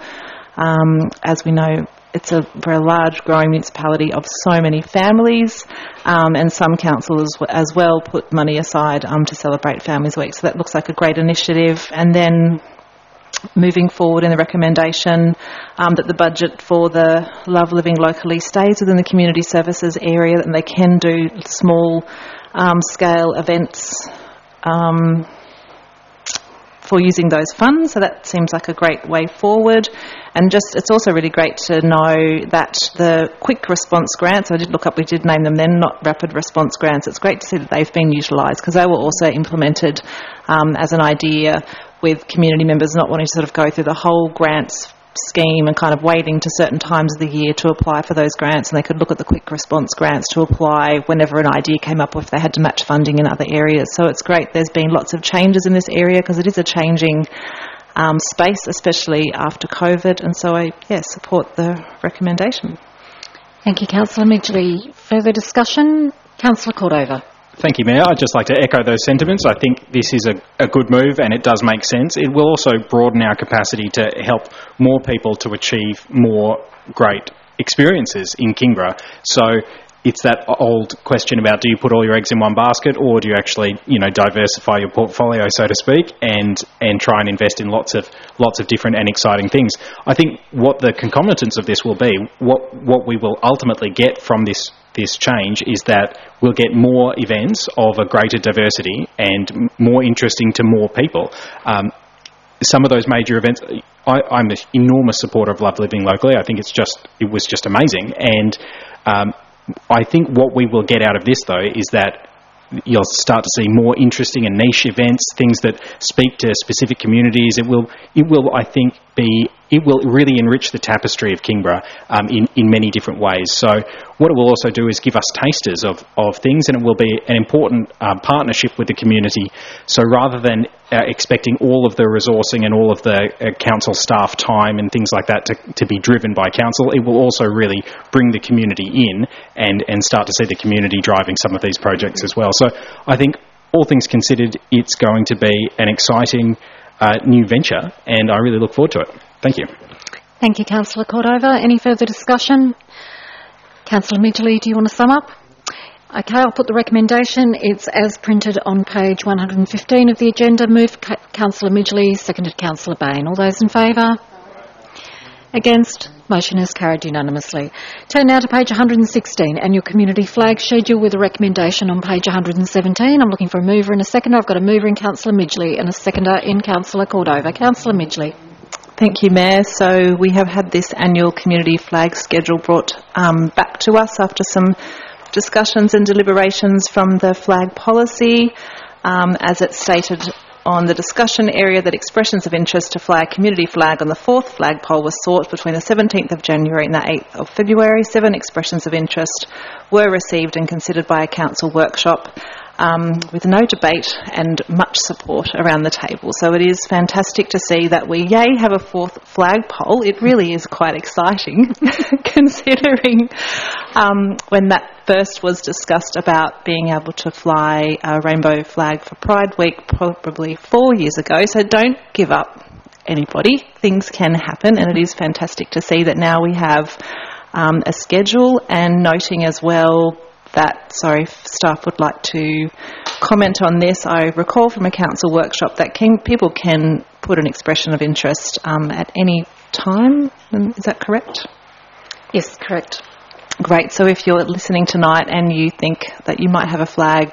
As we know, it's a very large growing municipality of so many families, and some councils as well put money aside to celebrate Families Week. So that looks like a great initiative. And then moving forward in the recommendation that the budget for the Love Living Locally stays within the community services area, and they can do small scale events for using those funds. So that seems like a great way forward. And it's also really great to know that the quick response grants, I did look up, we did name them then, not rapid response grants. It's great to see that they've been utilised, because they were also implemented as an idea with community members not wanting to sort of go through the whole grants scheme and kind of waiting to certain times of the year to apply for those grants, and they could look at the quick response grants to apply whenever an idea came up or if they had to match funding in other areas. So it's great there's been lots of changes in this area, because it is a changing space, especially after COVID, and so I support the recommendation. Thank you, Councillor Midgley. Further discussion? Councillor Cordova. Thank you, Mayor. I'd just like to echo those sentiments. I think this is a good move, and it does make sense. It will also broaden our capacity to help more people to achieve more great experiences in Kingborough. So it's that old question about, do you put all your eggs in one basket, or do you actually, diversify your portfolio, so to speak, and try and invest in lots of different and exciting things? I think what the concomitants of this will be, what we will ultimately get from this change, is that we'll get more events of a greater diversity and more interesting to more people. Some of those major events, I'm an enormous supporter of Love Living Locally. I think it was just amazing, and I think what we will get out of this, though, is that you'll start to see more interesting and niche events, things that speak to specific communities. It will, I think, it will really enrich the tapestry of Kingborough in many different ways. So what it will also do is give us tasters of things, and it will be an important partnership with the community. So rather than expecting all of the resourcing and all of the council staff time and things like that to be driven by council, it will also really bring the community in and start to see the community driving some of these projects as well. So I think, all things considered, it's going to be an exciting new venture, and I really look forward to it. Thank you. Thank you, Councillor Cordova. Any further discussion? Councillor Midgley, do you want to sum up? Okay, I'll put the recommendation. It's as printed on page 115 of the agenda. Moved Councillor Midgley, seconded Councillor Bain. All those in favour? Against? Motion is carried unanimously. Turn now to page 116, Annual Community Flag Schedule, with a recommendation on page 117. I'm looking for a mover and a seconder. I've got a mover in Councillor Midgley and a seconder in Councillor Cordova. Councillor Midgley. Thank you, Mayor. So we have had this annual community flag schedule brought back to us after some discussions and deliberations from the flag policy. As it's stated on the discussion area, that expressions of interest to fly a community flag on the 4th flagpole were sought between the 17th of January and the 8th of February. 7 expressions of interest were received and considered by a council workshop, with no debate and much support around the table. So it is fantastic to see that we, have a 4th flagpole. It really is quite exciting, considering when that first was discussed about being able to fly a rainbow flag for Pride Week probably 4 years ago. So don't give up, anybody. Things can happen, and it is fantastic to see that now we have a schedule, and noting as well that, if staff would like to comment on this, I recall from a council workshop that people can put an expression of interest at any time. Is that correct? Yes, correct. Great. So if you're listening tonight and you think that you might have a flag,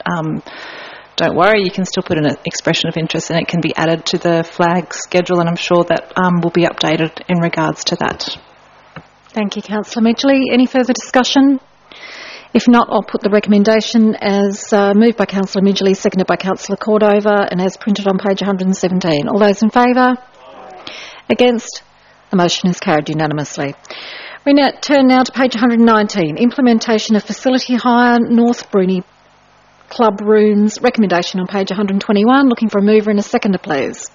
don't worry, you can still put an expression of interest, and it can be added to the flag schedule, and I'm sure that will be updated in regards to that. Thank you, Councillor Midgley. Any further discussion? If not, I'll put the recommendation as moved by Councillor Midgley, seconded by Councillor Cordova, and as printed on page 117. All those in favour? Against? The motion is carried unanimously. We now turn to page 119, Implementation of Facility Hire, North Bruni Club Rooms, recommendation on page 121. Looking for a mover and a seconder, please.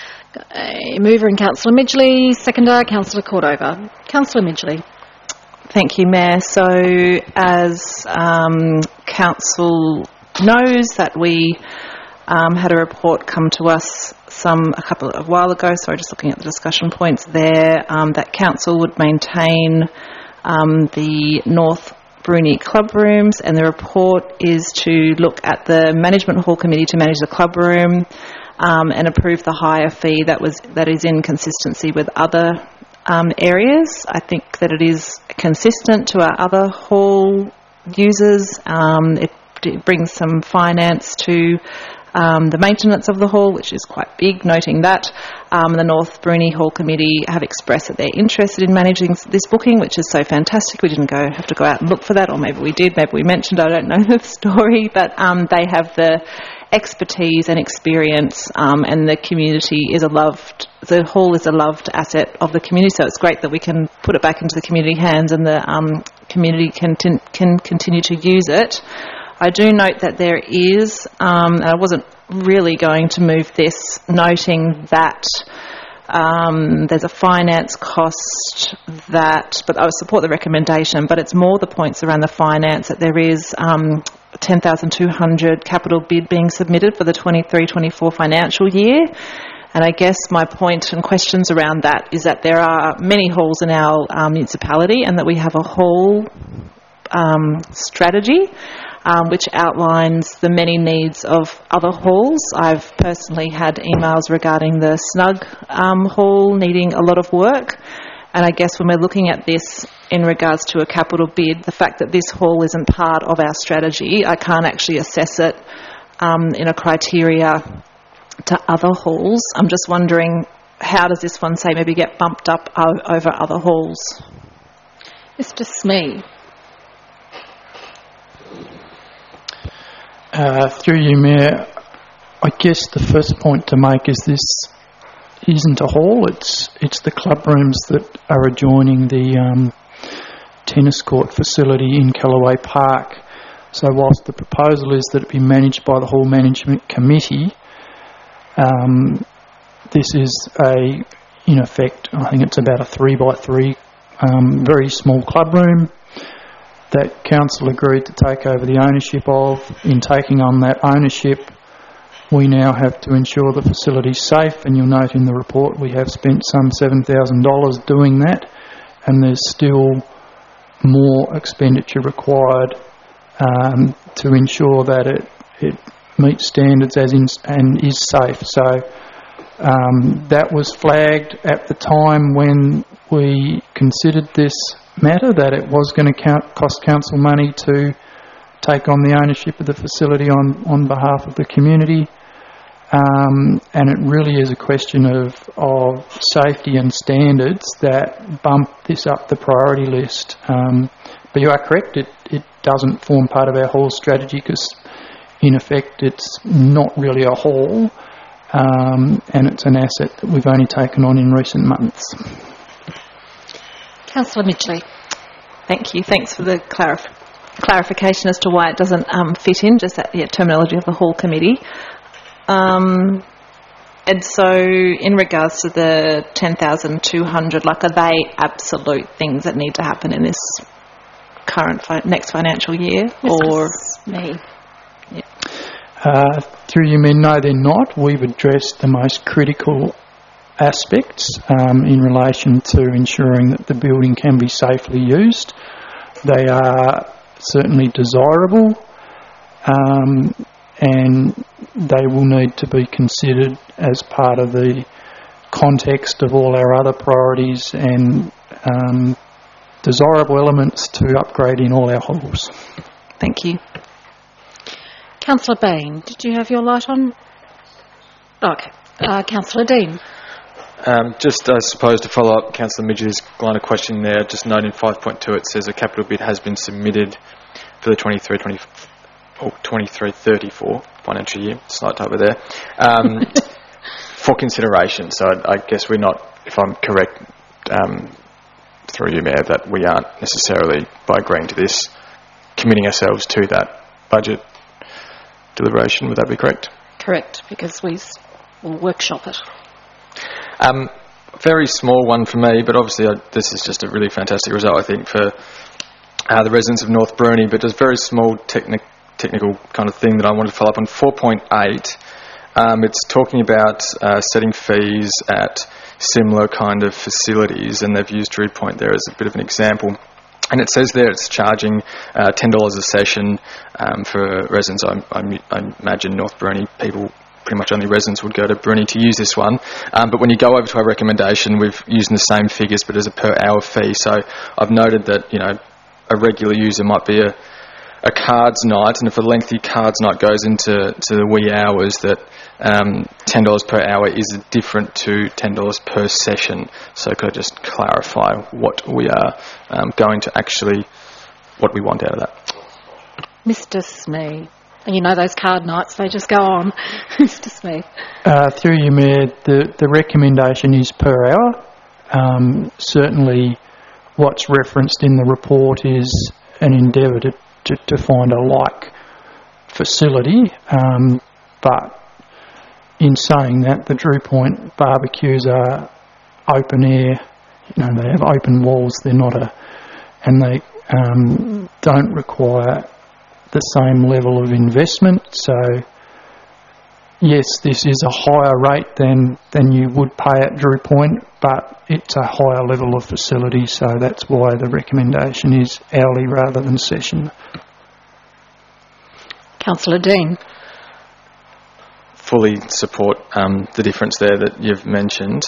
A mover in Councillor Midgley, seconder Councillor Cordova. Councillor Midgley. Thank you, Mayor. So, as Council knows, that we had a report come to us a while ago, just looking at the discussion points there, that Council would maintain the North Bruni Club Rooms, and the report is to look at the Management Hall Committee to manage the club room and approve the hire fee that is in consistency with other areas. I think that it is consistent to our other hall users. It brings some finance to the maintenance of the hall, which is quite big, noting that. The North Bruni Hall Committee have expressed that they're interested in managing this booking, which is so fantastic. We didn't have to go out and look for that, or maybe we did, maybe we mentioned, I don't know the story, but they have the expertise and experience, and the community is the hall is a loved asset of the community, so it's great that we can put it back into the community hands and the community can continue to use it. I do note that there is, and I wasn't really going to move this, noting that there's a finance cost but I would support the recommendation, but it's more the points around the finance, that there is 10,200 capital bid being submitted for the 23-24 financial year. And I guess my point and questions around that is that there are many halls in our municipality, and that we have a hall strategy which outlines the many needs of other halls. I've personally had emails regarding the Snug hall needing a lot of work, and I guess when we're looking at this in regards to a capital bid, the fact that this hall isn't part of our strategy, I can't actually assess it in a criteria to other halls. I'm just wondering, how does this one, say, maybe get bumped up over other halls? Mr. Smee. Through you, Mayor, I guess the first point to make is this isn't a hall, it's the club rooms that are adjoining the tennis court facility in Callaway Park. So whilst the proposal is that it be managed by the Hall Management Committee, this is in effect, I think it's about a 3x3 very small club room that council agreed to take over the ownership of. In taking on that ownership, we now have to ensure the facility's safe, and you'll note in the report we have spent some $7,000 doing that, and there's still more expenditure required to ensure that it meets standards and is safe. So that was flagged at the time when we considered this matter, that it was going to cost council money to take on the ownership of the facility on behalf of the community, and it really is a question of safety and standards that bump this up the priority list. But you are correct, it doesn't form part of our hall strategy because in effect it's not really a hall, and it's an asset that we've only taken on in recent months. Councillor Midgley. Thank you. Thanks for the clarification as to why it doesn't fit in, just that terminology of the hall committee. And so in regards to the 10,200, are they absolute things that need to happen in this current next financial year? Or me? Yeah. Through you, men, no, they're not. We've addressed the most critical aspects in relation to ensuring that the building can be safely used. They are certainly desirable, and they will need to be considered as part of the context of all our other priorities and desirable elements to upgrade in all our halls. Thank you. Councillor Bain, did you have your light on? Okay. Councillor Dean. Just, I suppose, to follow up Councillor Midgley's line of question there, just noting 5.2, it says a capital bid has been submitted for the 23-34 financial year, slight typo there, for consideration. So I guess we're not, if I'm correct, through you, Mayor, that we aren't necessarily, by agreeing to this, committing ourselves to that budget deliberation. Would that be correct? Correct, because we will workshop it. Very small one for me, but obviously this is just a really fantastic result, I think, for the residents of North Bruni, but just very small technical kind of thing that I wanted to follow up on. 4.8, it's talking about setting fees at similar kind of facilities, and they've used Druid Point there as a bit of an example. And it says there it's charging $10 a session for residents. I imagine North Bruni people, pretty much only residents would go to Bruni to use this one. But when you go over to our recommendation, we've used the same figures but as a per hour fee. So I've noted that, a regular user might be a cards night, and if a lengthy cards night goes into the wee hours, that $10 per hour is different to $10 per session. So could I just clarify what we are going to actually, what we want out of that? Mr. Smee. And you know those card nights, they just go on. Mr. Smee. Through you, Mayor, the recommendation is per hour. Certainly what's referenced in the report is an endeavour to find a like facility, but in saying that, the Drew Point barbecues are open air. They have open walls. They're not and they don't require the same level of investment. So yes, this is a higher rate than you would pay at Drew Point, but it's a higher level of facility, so that's why the recommendation is hourly rather than session. Councillor Dean. Fully support the difference there that you've mentioned.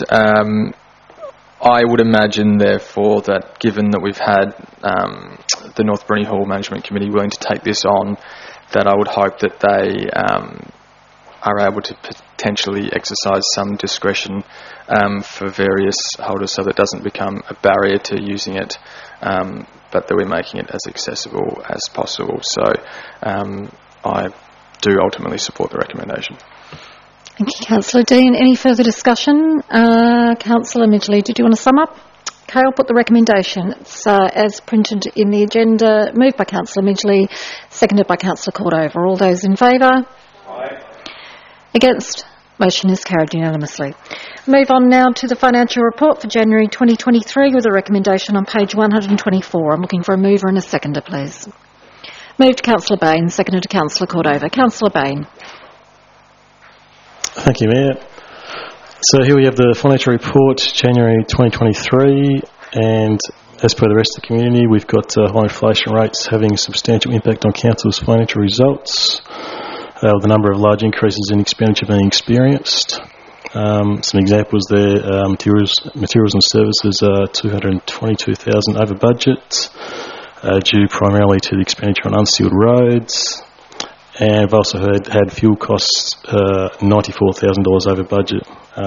I would imagine, therefore, that given that we've had the North Bruni Hall Management Committee willing to take this on, that I would hope that they are able to potentially exercise some discretion for various holders so that it doesn't become a barrier to using it, but that we're making it as accessible as possible. So I do ultimately support the recommendation. Thank you, Councillor Dean. Any further discussion? Councillor Midgley, did you want to sum up? Okay, I'll put the recommendation. It's as printed in the agenda, moved by Councillor Midgley, seconded by Councillor Cordova. All those in favour? Aye. Against? Motion is carried unanimously. Move on now to the financial report for January 2023 with a recommendation on page 124. I'm looking for a mover and a seconder, please. Moved Councillor Bain, seconded to Councillor Cordova. Councillor Bain. Thank you, Mayor. So here we have the financial report, January 2023, and as per the rest of the community, we've got high inflation rates having a substantial impact on council's financial results, with a number of large increases in expenditure being experienced. Some examples there, materials and services are $222,000 over budget, due primarily to the expenditure on unsealed roads. And I've also had fuel costs $94,000 over budget.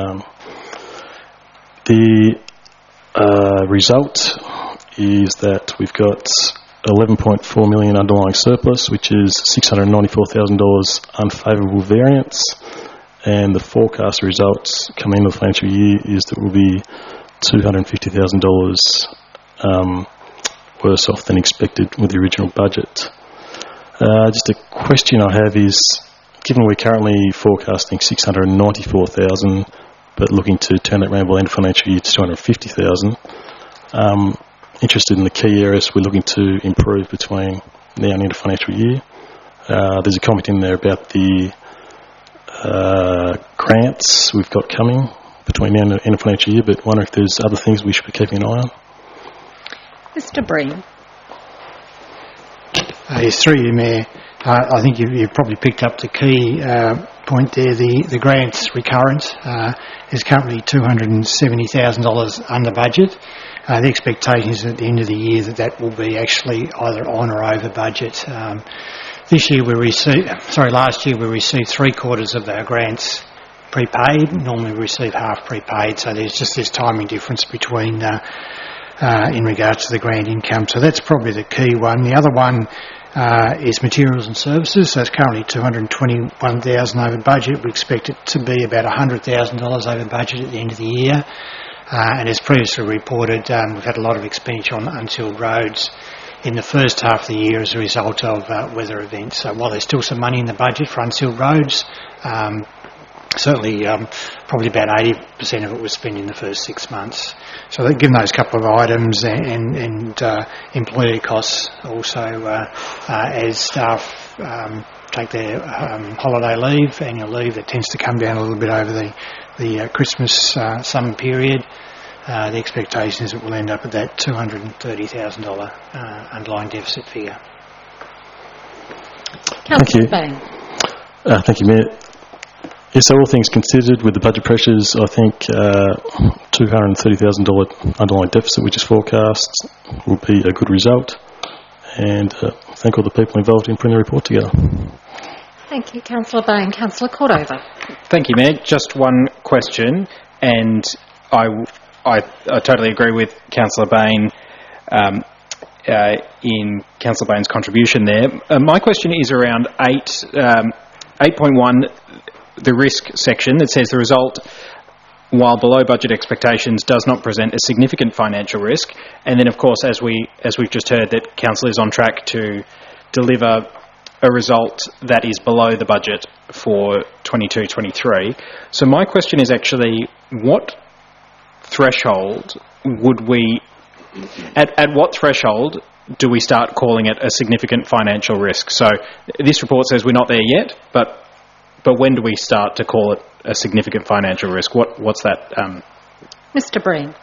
The result is that we've got $11.4 million underlying surplus, which is $694,000 unfavourable variance, and the forecast results coming into the financial year is that we'll be $250,000 worse off than expected with the original budget. Just a question I have is, given we're currently forecasting $694,000, but looking to turn that around by the end of financial year to $250,000, interested in the key areas we're looking to improve between now and end of financial year. There's a comment in there about the grants we've got coming between now and end of financial year, but wonder if there's other things we should be keeping an eye on. Mr. Breen. Yes, through you, Mayor. I think you've probably picked up the key point there. The grants recurrence is currently $270,000 under budget. The expectation is at the end of the year that will be actually either on or over budget. Last year we received 3/4 of our grants prepaid. Normally we receive half prepaid, so there's just this timing difference between in regards to the grant income. So that's probably the key one. The other one is materials and services. So it's currently $221,000 over budget. We expect it to be about $100,000 over budget at the end of the year. And as previously reported, we've had a lot of expenditure on unsealed roads in the first half of the year as a result of weather events. So while there's still some money in the budget for unsealed roads, certainly probably about 80% of it was spent in the first 6 months. So given those couple of items and employee costs also as staff take their holiday leave, annual leave, that tends to come down a little bit over the Christmas summer period. The expectation is it will end up at that $230,000 underlying deficit figure. Thank you. Thank you, Mayor. Yes, so all things considered, with the budget pressures, I think $230,000 underlying deficit, which is forecast, will be a good result. And thank all the people involved in putting the report together. Thank you, Councillor Bain. Councillor Cordova. Thank you, Mayor. Just one question, and I totally agree with Councillor Bain in Councillor Bain's contribution there. My question is around 8.1, the risk section that says the result, while below budget expectations, does not present a significant financial risk. And then, of course, as we've just heard, that Council is on track to deliver a result that is below the budget for 22-23. So my question is actually, what threshold would we, at what threshold do we start calling it a significant financial risk? So this report says we're not there yet, but when do we start to call it a significant financial risk? What's that? Mr. Breen.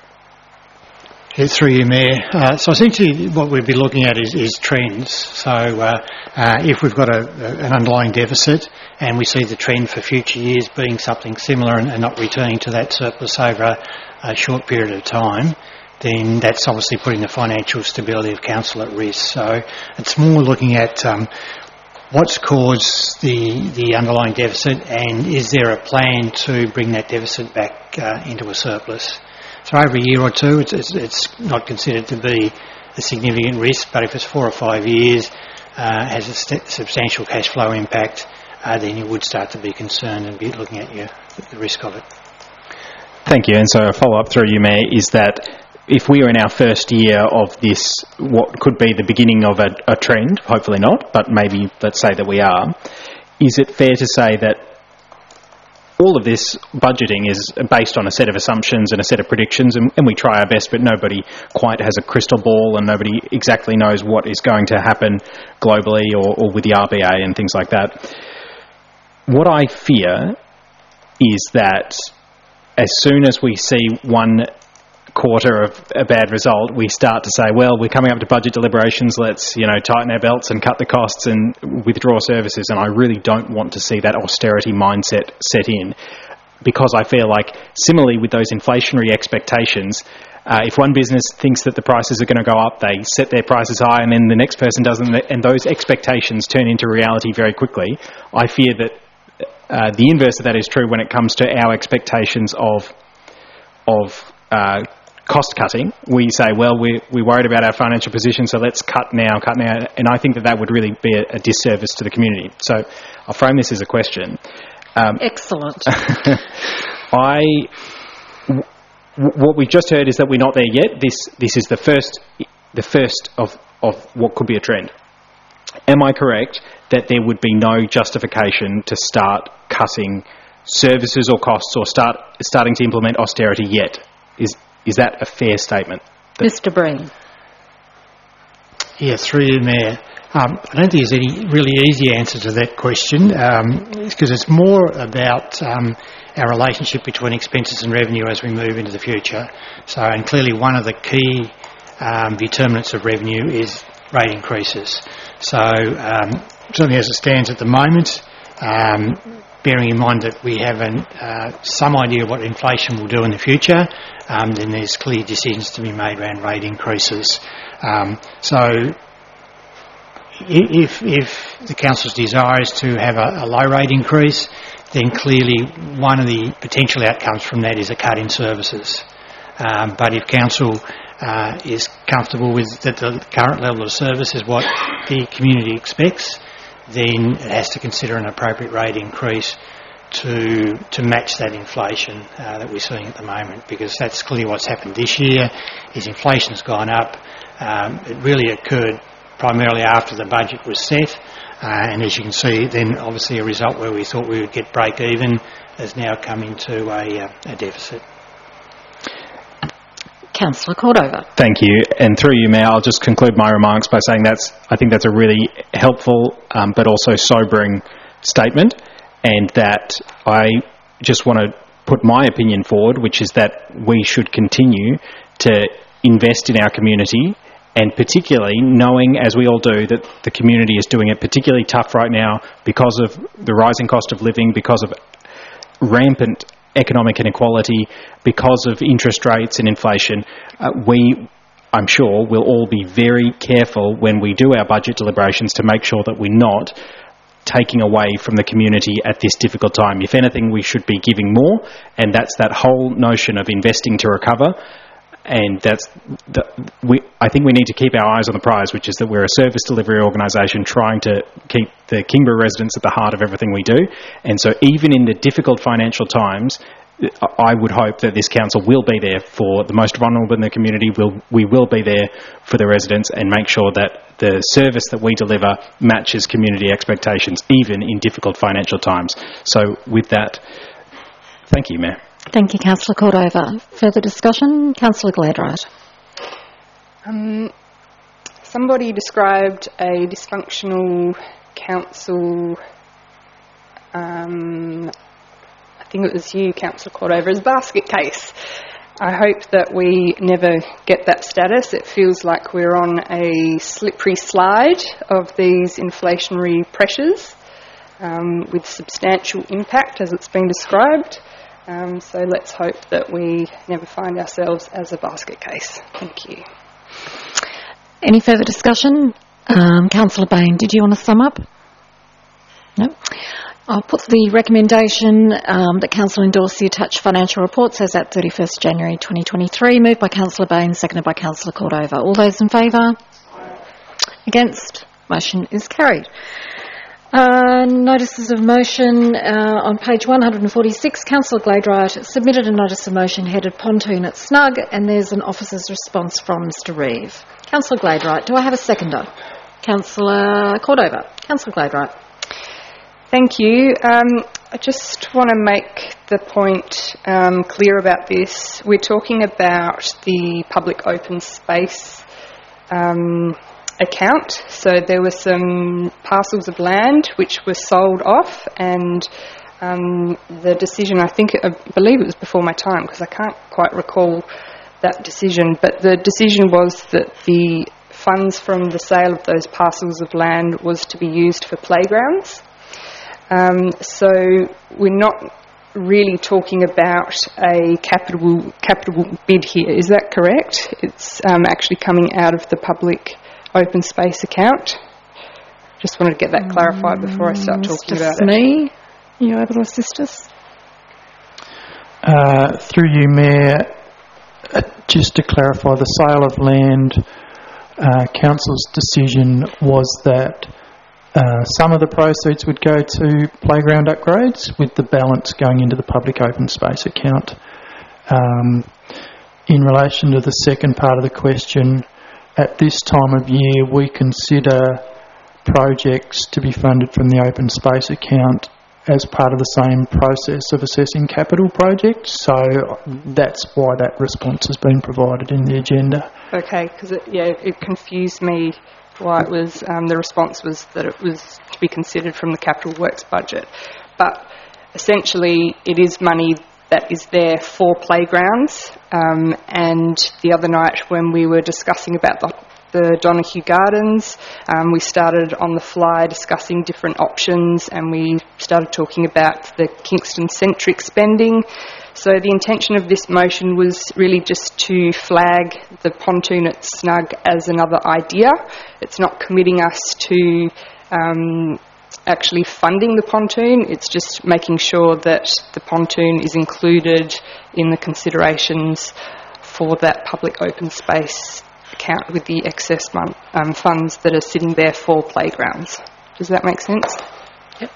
Through you, Mayor. So essentially what we'd be looking at is trends. So if we've got an underlying deficit and we see the trend for future years being something similar and not returning to that surplus over a short period of time, then that's obviously putting the financial stability of council at risk. So it's more looking at what's caused the underlying deficit, and is there a plan to bring that deficit back into a surplus? So over a year or two, it's not considered to be a significant risk, but if it's 4 or 5 years, has a substantial cash flow impact, then you would start to be concerned and be looking at the risk of it. Thank you. And so a follow-up through you, Mayor, is that if we are in our first year of this, what could be the beginning of a trend, hopefully not, but maybe let's say that we are, is it fair to say that all of this budgeting is based on a set of assumptions and a set of predictions, and we try our best, but nobody quite has a crystal ball and nobody exactly knows what is going to happen globally or with the RBA and things like that. What I fear is that as soon as we see one quarter of a bad result, we start to say, well, we're coming up to budget deliberations, let's tighten our belts and cut the costs and withdraw services. And I really don't want to see that austerity mindset set in, because I feel like similarly with those inflationary expectations, if one business thinks that the prices are going to go up, they set their prices high, and then the next person doesn't, and those expectations turn into reality very quickly. I fear that the inverse of that is true when it comes to our expectations of cost cutting. We say, well, we're worried about our financial position, so let's cut now. And I think that would really be a disservice to the community. So I'll frame this as a question. Excellent. What we've just heard is that we're not there yet. This is the first of what could be a trend. Am I correct that there would be no justification to start cutting services or costs or starting to implement austerity yet? Is that a fair statement? Mr. Breen. Yeah, through you, Mayor. I don't think there's any really easy answer to that question, because it's more about our relationship between expenses and revenue as we move into the future. So, and clearly one of the key determinants of revenue is rate increases. So, certainly as it stands at the moment, bearing in mind that we have some idea what inflation will do in the future, then there's clear decisions to be made around rate increases. So if the council's desire is to have a low rate increase, then clearly one of the potential outcomes from that is a cut in services. But if council is comfortable with that the current level of service is what the community expects, then it has to consider an appropriate rate increase to match that inflation that we're seeing at the moment, because that's clearly what's happened this year, is inflation's gone up. It really occurred primarily after the budget was set, and as you can see, then obviously a result where we thought we would get break even has now come into a deficit. Councillor Cordova. Thank you. And through you, Mayor, I'll just conclude my remarks by saying I think that's a really helpful but also sobering statement, and that I just want to put my opinion forward, which is that we should continue to invest in our community, and particularly knowing, as we all do, that the community is doing it particularly tough right now because of the rising cost of living, because of rampant economic inequality, because of interest rates and inflation. We I'm sure we'll all be very careful when we do our budget deliberations to make sure that we're not taking away from the community at this difficult time. If anything, we should be giving more, and that's that whole notion of investing to recover. And I think we need to keep our eyes on the prize, which is that we're a service delivery organisation trying to keep the Kingborough residents at the heart of everything we do. And so even in the difficult financial times, I would hope that this council will be there for the most vulnerable in the community. We will be there for the residents and make sure that the service that we deliver matches community expectations, even in difficult financial times. So with that, thank you, Mayor. Thank you, Councillor Cordova. Further discussion? Councillor Gladwright. Somebody described a dysfunctional council, I think it was you, Councillor Cordova, as basket case. I hope that we never get that status. It feels like we're on a slippery slide of these inflationary pressures with substantial impact, as it's been described. So let's hope that we never find ourselves as a basket case. Thank you. Any further discussion? Councillor Bain, did you want to sum up? No? I'll put the recommendation that Council endorse the attached financial reports as at 31st January 2023, moved by Councillor Bain, seconded by Councillor Cordova. All those in favour? Against? Motion is carried. Notices of motion on page 146. Councillor Gladwright submitted a notice of motion headed Pontoon at Snug, and there's an officer's response from Mr Reeve. Councillor Gladwright, do I have a seconder? Councillor Cordova. Councillor Gladwright. Thank you. I just want to make the point clear about this. We're talking about the public open space account. So there were some parcels of land which were sold off, and the decision, I believe it was before my time because I can't quite recall that decision, but the decision was that the funds from the sale of those parcels of land was to be used for playgrounds. So we're not really talking about a capital bid here. Is that correct? It's actually coming out of the public open space account. Just wanted to get that clarified before I start talking about it. Smee, are you able to assist us? Through you, Mayor, just to clarify, the sale of land, Council's decision was that some of the proceeds would go to playground upgrades, with the balance going into the public open space account. In relation to the second part of the question, at this time of year we consider projects to be funded from the open space account as part of the same process of assessing capital projects, so that's why that response has been provided in the agenda. Okay, because it confused me why it was, the response was that it was to be considered from the capital works budget. But essentially it is money that is there for playgrounds, and the other night when we were discussing about the Donahue Gardens, we started on the fly discussing different options, and we started talking about the Kingston-centric spending. So the intention of this motion was really just to flag the pontoon at Snug as another idea. It's not committing us to actually funding the pontoon, it's just making sure that the pontoon is included in the considerations for that public open space account with the excess funds that are sitting there for playgrounds. Does that make sense? Yep.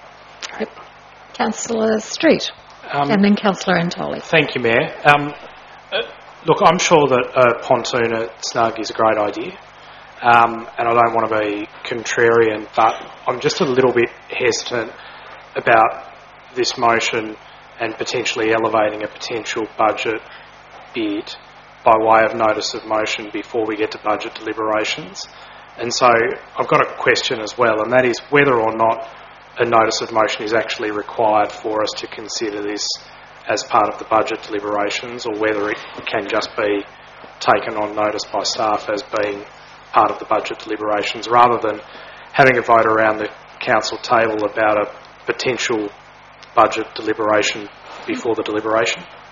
Councillor Street, and then Councillor Antoli. Thank you, Mayor. Look, I'm sure that a pontoon at Snug is a great idea. And I don't want to be contrarian, but I'm just a little bit hesitant about this motion and potentially elevating a potential budget bid by way of notice of motion before we get to budget deliberations. And so I've got a question as well, and that is whether or not a notice of motion is actually required for us to consider this as part of the budget deliberations, or whether it can just be taken on notice by staff as being part of the budget deliberations, rather than having a vote around the council table about a potential budget deliberation before the deliberation.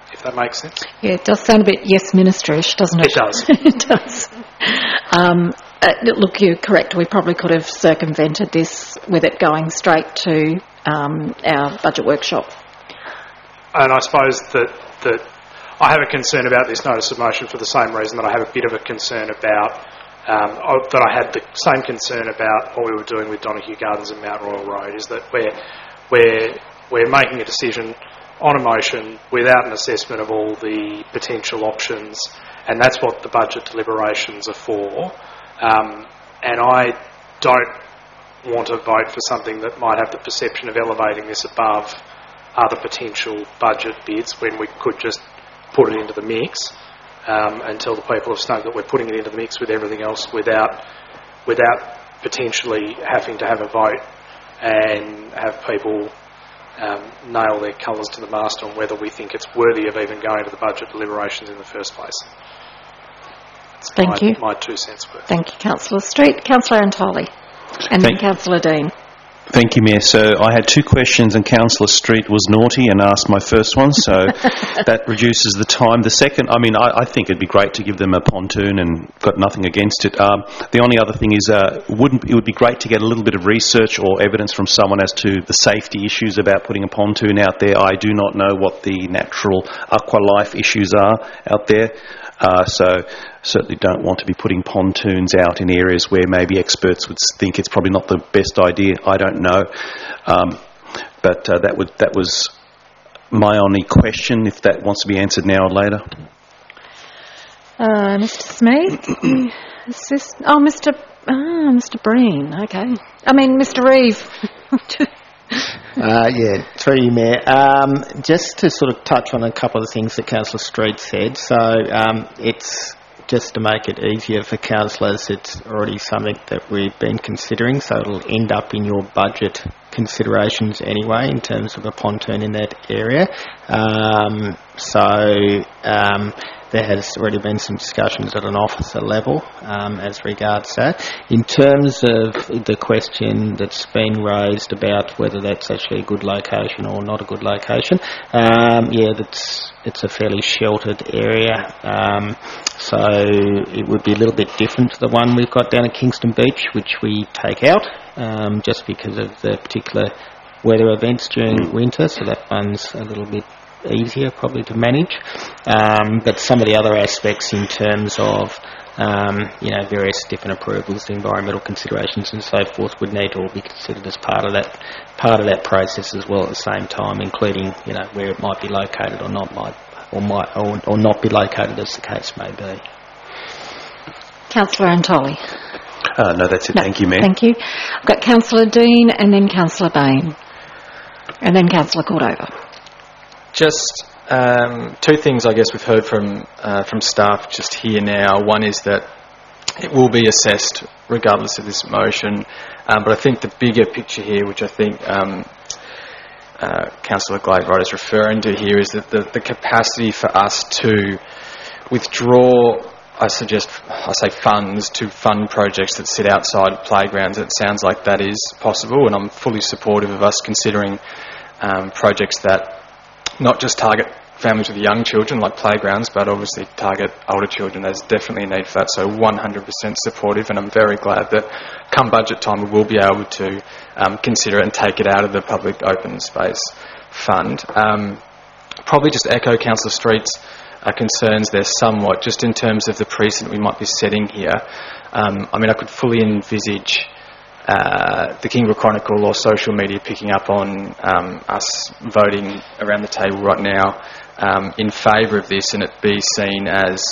if that makes sense. Yeah, it does sound a bit yes ministerish, doesn't it? It does. It does. Look, you're correct. We probably could have circumvented this with it going straight to our budget workshop. And I suppose that I have a concern about this notice of motion for the same reason that I have a bit of a concern about, that I had the same concern about what we were doing with Donahue Gardens and Mount Royal Road, is that we're making a decision on a motion without an assessment of all the potential options, and that's what the budget deliberations are for. And I don't want to vote for something that might have the perception of elevating this above other potential budget bids when we could just put it into the mix and tell the people of Snug that we're putting it into the mix with everything else without potentially having to have a vote and have people nail their colours to the mast on whether we think it's worthy of even going to the budget deliberations in the first place. Thank you. My 2 cents worth. Thank you, Councillor Street. Councillor Antoli. And then Councillor Dean. Thank you, Mayor. So I had 2 questions and Councillor Street was naughty and asked my first one, so that reduces the time. The second, I think it'd be great to give them a pontoon and got nothing against it. The only other thing is it would be great to get a little bit of research or evidence from someone as to the safety issues about putting a pontoon out there. I do not know what the natural aqua life issues are out there. So certainly don't want to be putting pontoons out in areas where maybe experts would think it's probably not the best idea. I don't know. But that was my only question, if that wants to be answered now or later. Mr. Smith? Mr. Breen, okay. Mr. Reeve. Through you, Mayor. Just to sort of touch on a couple of things that Councillor Street said. So it's just to make it easier for councillors, it's already something that we've been considering, so it'll end up in your budget considerations anyway in terms of a pontoon in that area. There has already been some discussions at an officer level as regards that. In terms of the question that's been raised about whether that's actually a good location or not a good location, it's a fairly sheltered area, so it would be a little bit different to the one we've got down at Kingston Beach, which we take out just because of the particular weather events during winter, so that one's a little bit easier probably to manage, but some of the other aspects in terms of various different approvals, environmental considerations and so forth would need to all be considered as part of that process as well at the same time, including where it might be located or not be located, as the case may be. Councillor Antoli. No, that's it. No, thank you, Mayor. Thank you. I've got Councillor Dean and then Councillor Bain and then Councillor Cordova. Just 2 things I guess we've heard from staff just here now. One is that it will be assessed regardless of this motion, but I think the bigger picture here, which I think Councillor Glade-Wright is referring to here, is that the capacity for us to withdraw, I say funds to fund projects that sit outside of playgrounds. It sounds like that is possible, and I'm fully supportive of us considering projects that not just target families with young children like playgrounds, but obviously target older children. There's definitely a need for that, so 100% supportive, and I'm very glad that come budget time we will be able to consider it and take it out of the public open space fund. Probably just echo Councillor Street's concerns there somewhat, just in terms of the precedent we might be setting here. I could fully envisage the Kingborough Chronicle or social media picking up on us voting around the table right now in favour of this, and it be seen as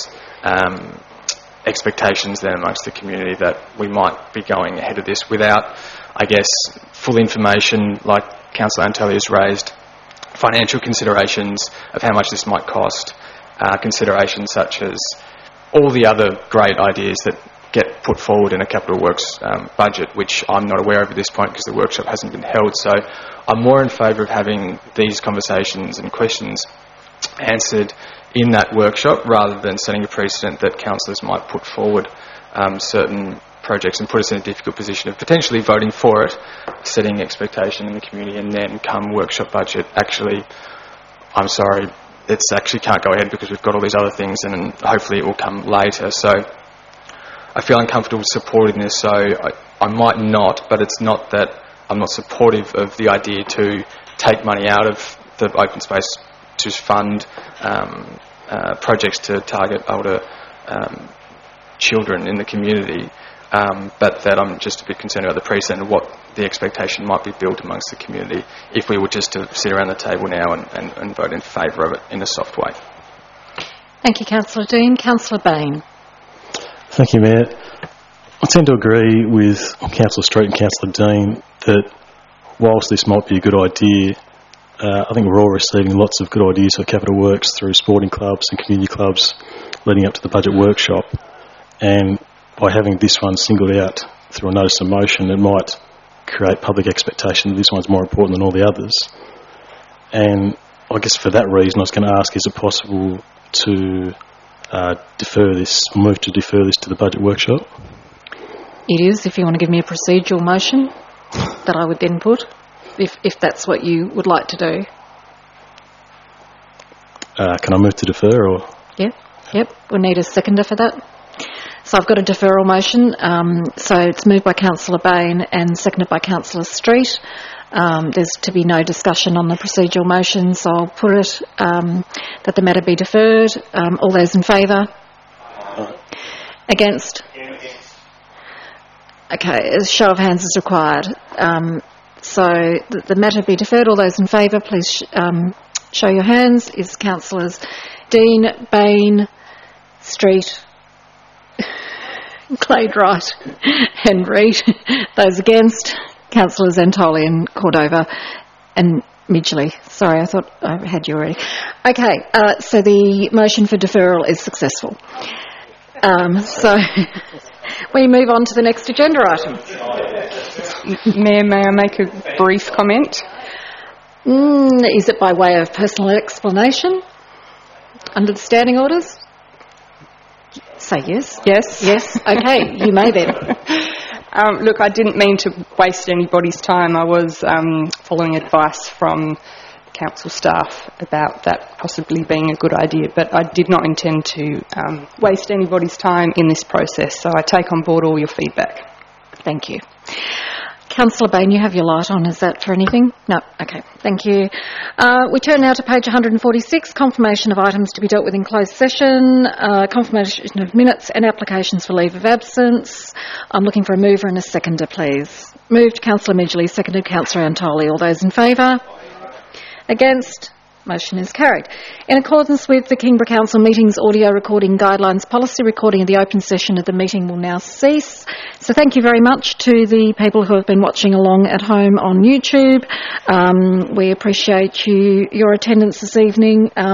expectations then amongst the community that we might be going ahead of this without, I guess, full information like Councillor Antoli has raised, financial considerations of how much this might cost, considerations such as all the other great ideas that get put forward in a capital works budget, which I'm not aware of at this point because the workshop hasn't been held. So I'm more in favour of having these conversations and questions answered in that workshop rather than setting a precedent that councillors might put forward certain projects and put us in a difficult position of potentially voting for it, setting expectation in the community, and then come workshop budget, actually, I'm sorry, it's actually can't go ahead because we've got all these other things, and hopefully it will come later. So I feel uncomfortable supporting this, so I might not, but it's not that I'm not supportive of the idea to take money out of the open space to fund projects to target older children in the community, but that I'm just a bit concerned about the precedent of what the expectation might be built amongst the community if we were just to sit around the table now and vote in favour of it in a soft way. Thank you, Councillor Dean. Councillor Bain. Thank you, Mayor. I tend to agree with Councillor Street and Councillor Dean that whilst this might be a good idea, I think we're all receiving lots of good ideas for capital works through sporting clubs and community clubs leading up to the budget workshop, and by having this one singled out through a notice of motion, it might create public expectation that this one's more important than all the others. And I guess for that reason I was going to ask, is it possible to move to defer this to the budget workshop? It is, if you want to give me a procedural motion that I would then put, if that's what you would like to do. Can I move to defer? Or? Yep. We'll need a seconder for that. So I've got a deferral motion. So it's moved by Councillor Bain and seconded by Councillor Street. There's to be no discussion on the procedural motion, so I'll put it that the matter be deferred. All those in favour? Against? Okay, a show of hands is required. So the matter be deferred. All those in favour, please show your hands. Is Councillors Dean, Bain, Street, Clade Wright and Reid. Those against, Councillors Antoli and Cordova and Midgley. Sorry, I thought I had you already. Okay, so the motion for deferral is successful. So we move on to the next agenda item. Mayor, may I make a brief comment? Is it by way of personal explanation under the standing orders? Say yes. Yes. Okay, you may then. Look, I didn't mean to waste anybody's time. I was following advice from council staff about that possibly being a good idea, but I did not intend to waste anybody's time in this process, so I take on board all your feedback. Thank you. Councillor Bain, you have your light on. Is that for anything? No. Okay. Thank you. We turn now to page 146, confirmation of items to be dealt with in closed session, confirmation of minutes and applications for leave of absence. I'm looking for a mover and a seconder, please. Moved, Councillor Midgley, seconded, Councillor Antoli. All those in favour? Against? Motion is carried. In accordance with the Kingborough Council Meetings Audio Recording Guidelines policy, recording of the open session of the meeting will now cease. So thank you very much to the people who have been watching along at home on YouTube. We appreciate your attendance this evening.